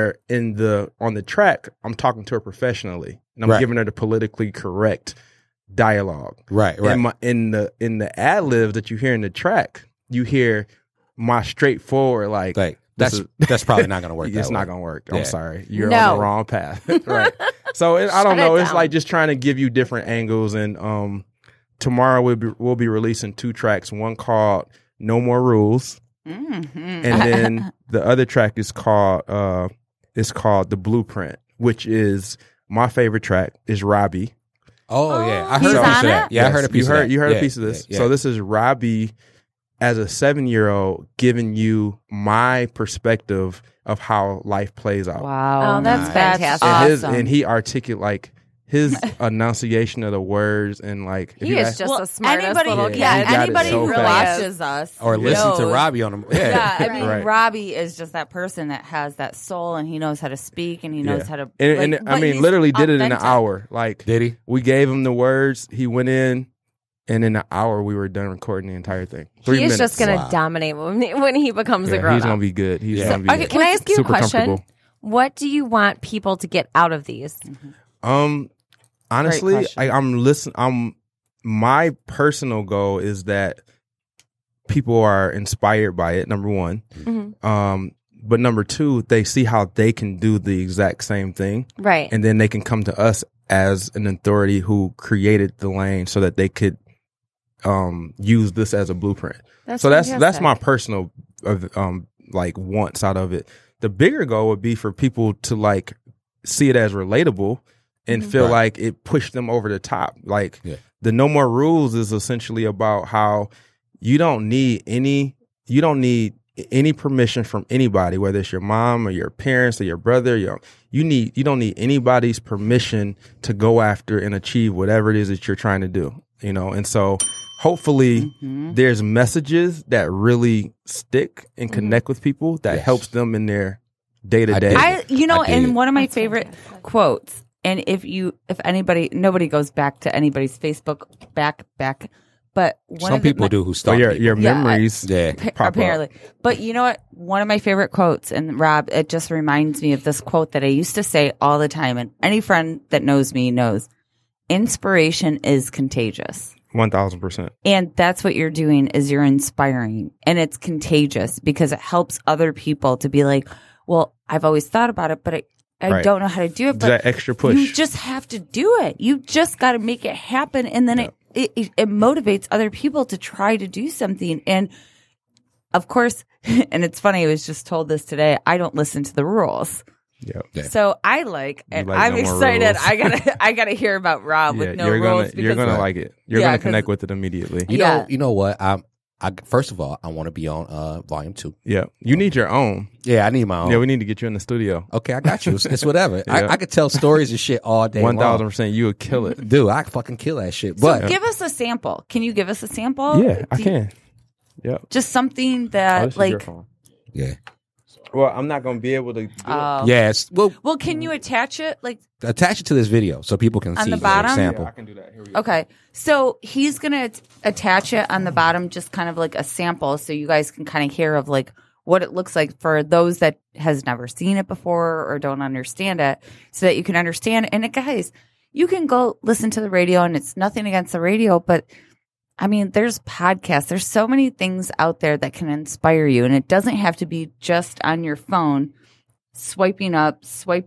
the track, I'm talking to her professionally and I'm giving her the politically correct dialogue. Right. In the ad-libs that you hear in the track, you hear my straightforward like that's probably not going to work. It's not going to work. I'm sorry. You're on the wrong path. Right. So I don't know. It's like just trying to give you different angles. And tomorrow we'll be releasing 2 tracks. One called No More Rules. And then the other track is called The Blueprint, which is my favorite track is Robbie. Oh yeah. I heard a piece of that. Yeah, yes, I heard a piece of that. You heard a piece of this. Yeah. So this is Robbie as a 7-year-old giving you my perspective of how life plays out. Wow. Oh, that's fantastic. Awesome. And he articulate like his enunciation of the words and like he is just the smartest little kid. Anybody so who fast. watches us or listen to Robbie on them. I mean, Robbie is just that person that has that soul and he knows how to speak and he knows how to. And I mean, literally did it in an hour. Like, did he? We gave him the words. He went in. And in an hour, we were done recording the entire thing. 3 minutes. He's just going to dominate when he becomes a grown-up. He's going to be good. He's going to be okay, can I ask you a question? What do you want people to get out of these? Honestly, I'm listening. My personal goal is that people are inspired by it, number one. But number two, they see how they can do the exact same thing. Right. And then they can come to us as an authority who created the lane so that they could use this as a blueprint. That's my personal like wants out of it. The bigger goal would be for people to like see it as relatable and feel like it pushed them over the top. Like the No More Rules is essentially about how you don't need any permission from anybody, whether it's your mom or your parents or your brother. You don't need anybody's permission to go after and achieve whatever it is that you're trying to do. And so hopefully there's messages that really stick and connect with people that helps them in their day to day. And one of my favorite quotes, and if nobody goes back to anybody's Facebook back. But some people do who start your memories. Apparently. But you know what? One of my favorite quotes, and Rob, it just reminds me of this quote that I used to say all the time, and any friend that knows me knows, inspiration is contagious. 1,000%. And that's what you're doing is you're inspiring, and it's contagious because it helps other people to be like, well, I've always thought about it, but I don't know how to do it. But that extra push. You just have to do it. You just got to make it happen, and then it motivates other people to try to do something. And of course, and it's funny, I was just told this today, I don't listen to the rules. Yep. Yeah. So I'm like excited. no more rules. I gotta hear about Rob with no rules. You're gonna like it. You're Yeah, gonna 'cause- connect with it immediately. You know what? First of all, I want to be on volume 2. Yeah. You need your own. Yeah, I need my own. Yeah, we need to get you in the studio. Okay, I got you. It's whatever. Yeah. I could tell stories and shit all day. 1,000%. You would kill it. Dude, I fucking kill that shit. So But give us a sample. Can you give us a sample? Yeah, I can. Yeah. Just something Oh, that this is your like. phone. yeah, Well, I'm not gonna be able to. Do it. yes. Well, can you attach it like Attach it to this video so people can On see the bottom? sample. Yeah, I can do that. Here we go. Okay. So he's going to attach it on the bottom, just kind of like a sample so you guys can kind of hear of like what it looks like for those that has never seen it before or don't understand it so that you can understand. And guys, you can go listen to the radio and it's nothing against the radio, but I mean, there's podcasts. There's so many things out there that can inspire you. And it doesn't have to be just on your phone, swiping up.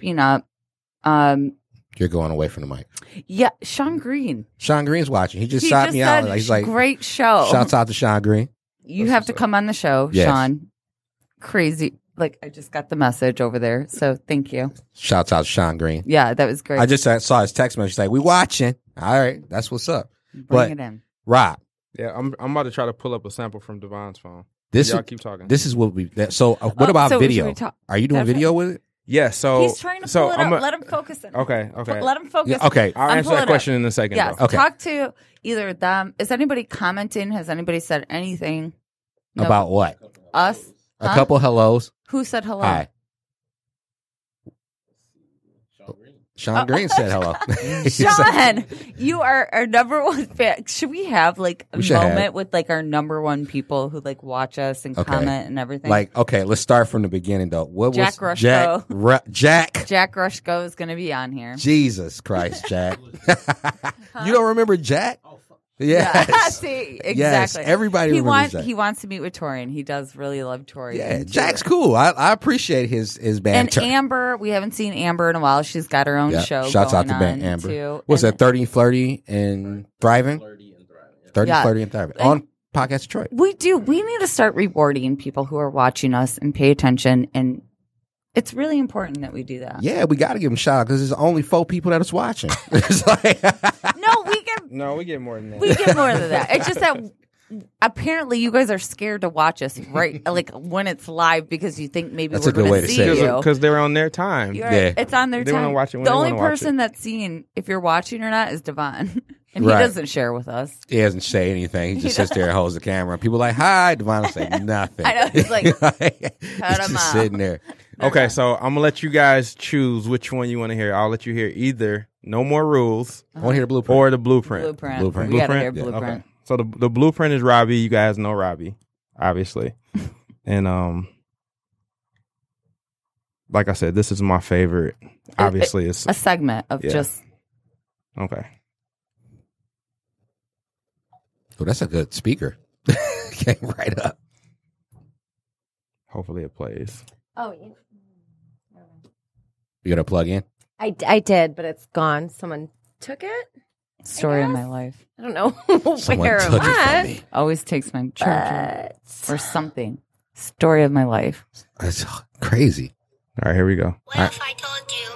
You're going away from the mic. Yeah, Sean Green. Sean Green's watching. He just He shot just me said, out. He's like, great show. shouts out to Sean Green. You have to come on the show, Yes. Sean. Crazy. Like, I just got the message over there. So thank you. Shouts out to Sean Green. Yeah, that was great. I just saw his text message. He's like, we watching. All right. That's what's up. Bring but- it in. Rob, Yeah, I'm about to try to pull up a sample from Devon's phone. this Y'all is keep talking. this is what we. So what Oh, about so should video? we talk- Are you doing That's video with it? Yeah, so He's trying to pull it up. Let him focus in. Okay. Let him focus. Yeah, okay. I'll I'm answer pulling that it question up. in a second. Yes. Though. Okay. Talk to either them. Is anybody commenting? Has anybody said anything? No. About what? Us? A Huh? couple hellos. Who said hello? Hi. Sean Green said hello. He said- Sean, you are our number one fan. Should we have like a We should have. moment with like our number one people who like watch us and Okay. comment and everything? Like, okay, let's start from the beginning though. What Jack was Rushko. Jack? Jack Rushko is going to be on here. Jesus Christ, Jack. You don't remember Jack? Yes. Yeah, see, exactly. Yes, everybody remembers Jack. He wants to meet with Torian. He does really love Torian. Yeah, too. Jack's cool. I appreciate his And banter. Amber, we haven't seen Amber in a while. She's got her own Yeah, show. shouts out going to on, Amber. Too. What's And that? 30, Flirty, and Thriving? 30, Yeah. Flirty, and Thriving. And- On Podcast Detroit. We do. We need to start rewarding people who are watching us and pay attention. And it's really important that we do that. Yeah, we got to give him a shout out because there's only 4 people that is watching. It's like, No, we get No, we get more than that. we get more than that. It's just that apparently you guys are scared to watch us right like when it's live because you think maybe That's we're a good going way to to see say it. you. Because they're on their time. You're- Yeah. It's on their They wanna time. watch it when the they only wanna watch person it. that's seeing if you're watching or not is Devon, and Right. he doesn't share with us. he doesn't say anything. He just sits there and holds the camera. People are like, hi. Devon will say nothing. I know, he's like, He's cut him just off. sitting there. Okay, so I'm gonna let you guys choose which one you want to hear. I'll let you hear either No More Rules I want to hear the blueprint. or the Blueprint. Blueprint. Blueprint. We got to hear Yeah. blueprint. Okay. So the Blueprint is Robbie. You guys know Robbie, obviously. And like I said, this is my favorite. Obviously, it's A segment of Yeah. just okay. Oh, that's a good speaker. Came right up. Hopefully it plays. Oh, yeah. You got to plug in? I did, but it's gone. Someone took it. story of guess. my life. I don't know Someone where it took it from went. me. Always takes my charger But or something. Story of my life. That's crazy. All right, here we go. What if I told you?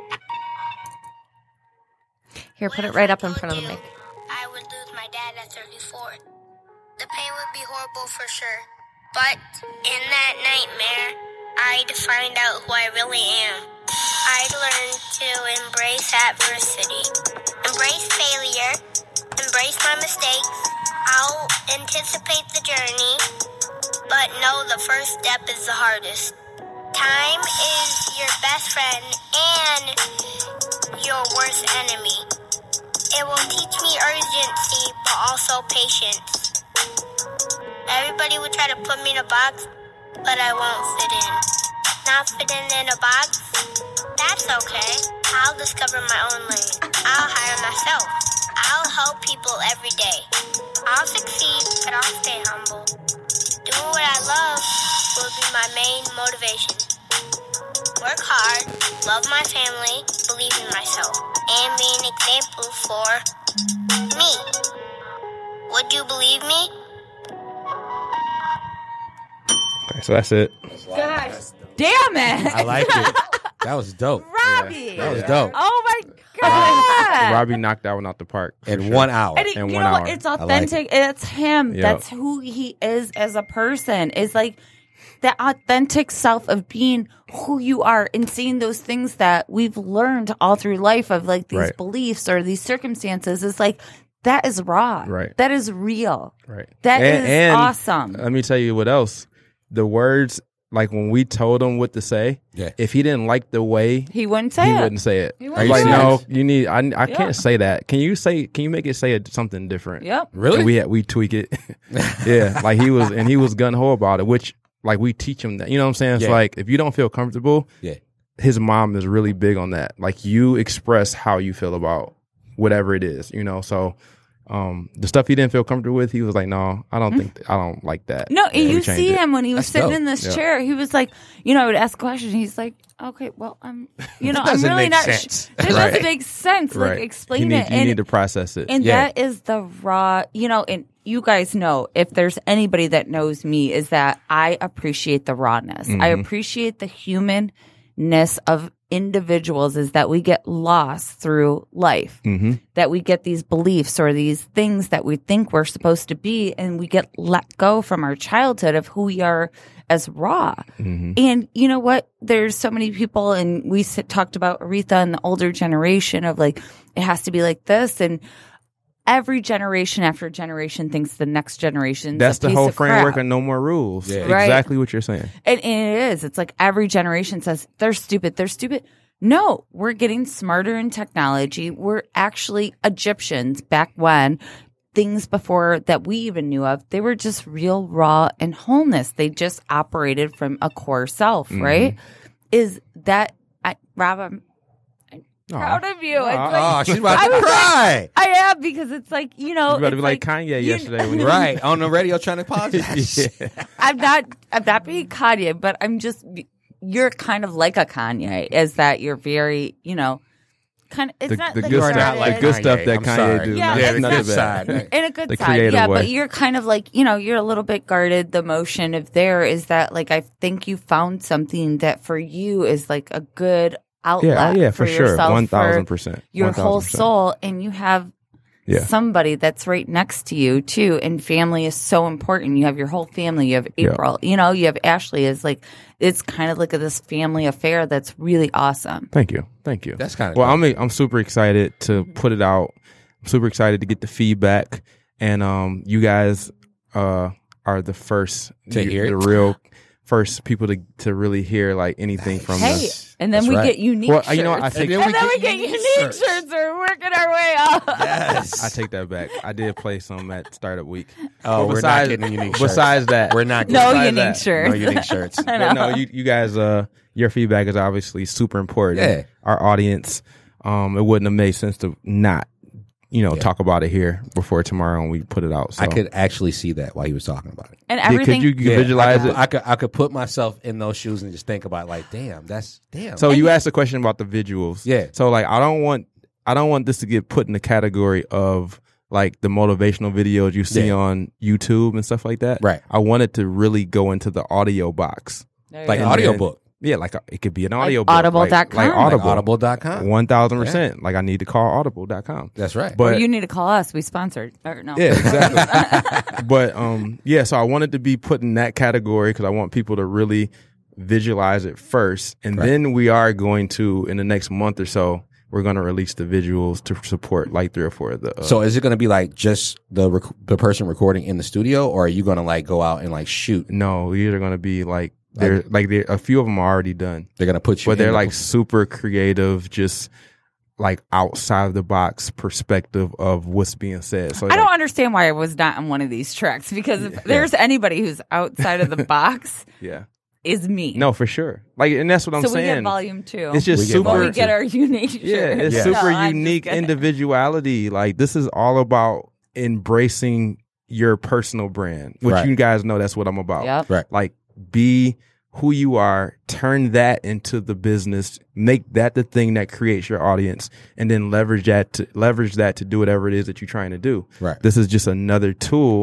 here, put it right up in front of the mic. I would lose my dad at 34. The pain would be horrible for sure. But in that nightmare, I'd find out who I really am. I'd learn to embrace adversity, embrace failure, embrace my mistakes. I'll anticipate the journey, but know the first step is the hardest. Time is your best friend and your worst enemy. It will teach me urgency, but also patience. Everybody would try to put me in a box, but I won't fit in. Not fitting in a box? That's okay. I'll discover my own lane. I'll hire myself. I'll help people every day. I'll succeed, but I'll stay humble. Doing what I love will be my main motivation. Work hard, love my family, believe in myself, and be an example for me. Would you believe me? Okay, so that's it. Gosh, damn it. I liked it. That was dope. Robbie. That was dope. Oh my God. Robbie knocked that one out the park. for In sure. 1 hour. And in you 1 know hour. what? It's like authentic. It's him. Yep. That's who he is as a person. Is like the authentic self of being who you are and seeing those things that we've learned all through life of like these Right. beliefs or these circumstances. Is like that is raw. Right. That is real. Right. That is And awesome. Let me tell you what else. The words, like when we told him what to say, Yeah. if he didn't like the way, He wouldn't say he it. wouldn't say it. He Are wouldn't you Like, say it. serious? no, you need. I Yeah. can't say that. Can you make it say something different? Yep. Really? And we tweak it. Yeah, like he was gun ho about it, which like we teach him that. You know what I'm saying? It's Yeah. like if you don't feel comfortable, Yeah. his mom is really big on that. Like you express how you feel about whatever it is, you know. So the stuff he didn't feel comfortable with, he was like, "No, I don't I don't like that." No, Yeah, and we you changed see it. him when he was That's sitting dope. in this Yeah. chair. He was like, I would ask a question. He's like, okay, well, I'm That I'm doesn't really make not. sense. It Right. doesn't make sense. Like, Right. explain you it. need to process it. And Yeah. that is the raw, and you guys know, if there's anybody that knows me, is that I appreciate the rawness. I appreciate the humanness of individuals, is that we get lost through life, that we get these beliefs or these things that we think we're supposed to be, and we get let go from our childhood of who we are as raw. And you know what? There's so many people, and we talked about Aretha and the older generation of like, it has to be like this. And every generation after generation thinks the next generation's That's a the piece whole of framework crap. of no more rules. Yeah. Right. Exactly what you're saying. And it is. It's like every generation says, they're stupid. They're stupid. No, we're getting smarter in technology. We're actually Egyptians back when, things before that we even knew of, they were just real, raw, and wholeness. They just operated from a core self, right? Is that, Rob, I'm proud of you. It's like, Oh, she's about I to was like, cry. I am, because it's like, You better it's be like Kanye yesterday when you Right. On the radio trying to apologize. I'm not being Kanye, but you're kind of like a Kanye, is that you're very, kind of, it's not the like good are stuff, not like the good Kanye. stuff that I'm Kanye sorry. do. Yeah, not- it's not not the bad. side. in a good The side, creative yeah. way. But you're kind of like, you're a little bit guarded. The motion of there is that, like, I think you found something that for you is like a good outlet. Yeah, for sure, yourself, 1,000%, for your whole 1,000%. soul, and you have Yeah. somebody that's right next to you too. And family is so important. You have your whole family. You have Yeah. April. You have Ashley. Is like, it's kind of like this family affair that's really awesome. Thank you. That's kind of well. I'm super excited to put it out. I'm super excited to get the feedback, and you guys are the first To hear it? the real first people to really hear like anything from Hey, us. and then That's we right. get unique Well, shirts. you know what, I think- and then we get unique shirts. We're working our way up. Yes. I take that back. I did play some at Startup Week. Oh, But we're not getting a unique shirt. Besides that, We're not No getting unique that. shirts. no unique shirts. But no, you guys, your feedback is obviously super important. Yeah. Our audience, it wouldn't have made sense to not, talk about it here before tomorrow when we put it out. So I could actually see that while he was talking about it. And Yeah, everything. could you visualize it? I could put myself in those shoes and just think about like, damn. So you asked a question about the visuals. Yeah. So like, I don't want this to get put in the category of like the motivational videos you see Yeah. on YouTube and stuff like that. Right. I want it to really go into the audio box. There you like go. an audiobook. Yeah, like it could be an Like audio book. audible.com. Like Like Audible. audible.com. 1,000%. Like I need to call audible.com. That's right. Or But you need to call us. We sponsored. Or no. yeah, exactly. But so I wanted to be put in that category because I want people to really visualize it first, and Right. then we are going to, in the next month or so, we're going to release the visuals to support like 3 or 4 of the. So is it going to be like just the person recording in the studio, or are you going to like go out and like shoot? no, these are going to be like they're a few of them are already done, They're going to put you. but they're in the- like super creative, just like outside of the box perspective of what's being said. So I don't understand why I was not on one of these tracks, because if there's anybody who's outside of the box, Yeah. is me. No, for sure. Like, and that's what I'm so we saying. get volume 2. It's just We get super. But volume we get our unique shirts. Yeah, it's Yeah. super No, I'm just unique kidding. individuality. Like, this is all about embracing your personal brand, which Right. you guys know that's what I'm about. Yep. Right. Like, be who you are, turn that into the business, make that the thing that creates your audience, and then leverage that to do whatever it is that you're trying to do. Right. This is just another tool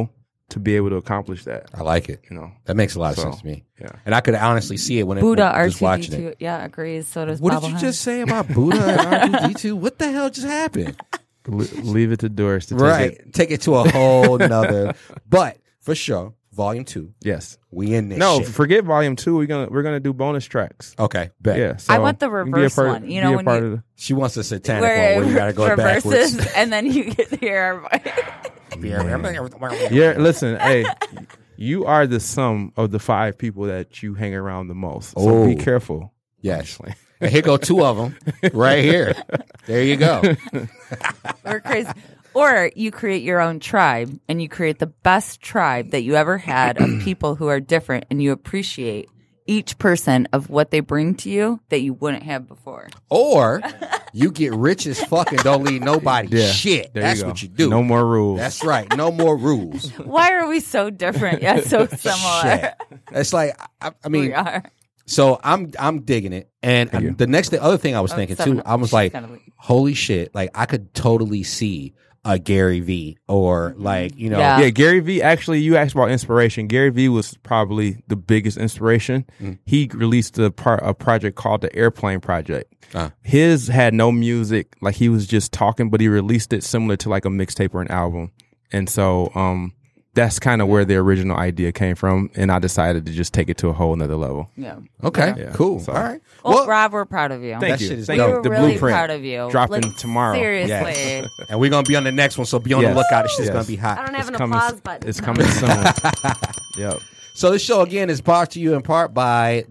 to be able to accomplish that. I like it. You know, That makes a lot of So, sense to me. yeah. And I could honestly see it when Buddha when just watching R2D2. it. Yeah, agrees. So does What Bobblehead. did you just say about Buddha and R2D2? What the hell just happened? Leave it to Doris to take Right. it. Take it to a whole nother. But for sure, volume 2, Yes. we in this No, shit. forget volume 2. We're gonna do bonus tracks. Okay, bet. Yeah. So I want the you can be a reverse part- one. You know, be a when part you- of the- She wants a satanic where one where you got to go reverses, backwards. and then you get to hear our Yeah, listen, hey, you are the sum of the 5 people that you hang around the most. So be Oh. careful. Yes. And here go 2 of them right here. There you go. We're crazy. Or you create your own tribe, and you create the best tribe that you ever had of people who are different, and you appreciate each person of what they bring to you that you wouldn't have before. Or you get rich as fuck and don't leave nobody Yeah, shit. there That's you go. what you do. No more rules. That's right. No more rules. Why are we so different yet so similar? Shit. It's like I mean, We are. so I'm digging it. And you. the other thing I was thinking too, I was like, She's kinda- holy shit! Like I could totally see a Gary V or like you know, Yeah. Yeah, Gary Vee, actually, you asked about inspiration. Gary Vee was probably the biggest inspiration. He released a project called the Airplane Project. His had no music, like he was just talking, but he released it similar to like a mixtape or an album. And so that's kind of where the original idea came from. And I decided to just take it to a whole nother level. Yeah. Okay, Yeah. cool. So- All right. Well, Rob, we're proud of you. Thank That you. shit is Thank dope. you. We're The really blueprint proud of you. dropping Like, tomorrow. Seriously. Yes. And we're gonna be on the next one, so be on the Yes. lookout. This shit's Yes. gonna be hot. I don't have an Coming- applause button. It's coming soon. Yep. So this show again is brought to you in part by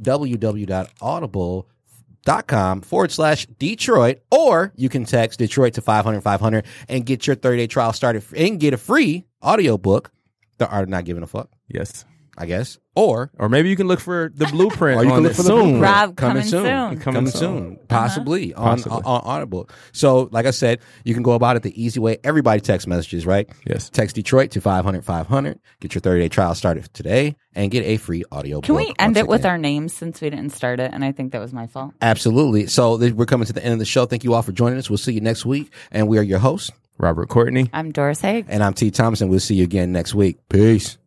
www.audible.com/Detroit, or you can text Detroit to 500 and get your 30-day trial started and get a free audiobook, The Art of Not Giving a Fuck, Yes. I guess. Or Maybe you can look for the blueprint. Or you on can look it for the soon. blueprint. Rob, coming coming soon. soon. Coming soon. Possibly on Audible. So like I said, you can go about it the easy way. Everybody text messages, right? Yes. Text Detroit to 500 get your 30-day trial started today and get a free audiobook. Can we end once it with again. our names since we didn't start it? And I think that was my fault. Absolutely. So we're coming to the end of the show. Thank you all for joining us. We'll see you next week. And we are your hosts. Robert Courtney. I'm Doris Haig. And I'm T. Thomas. And we'll see you again next week. Peace.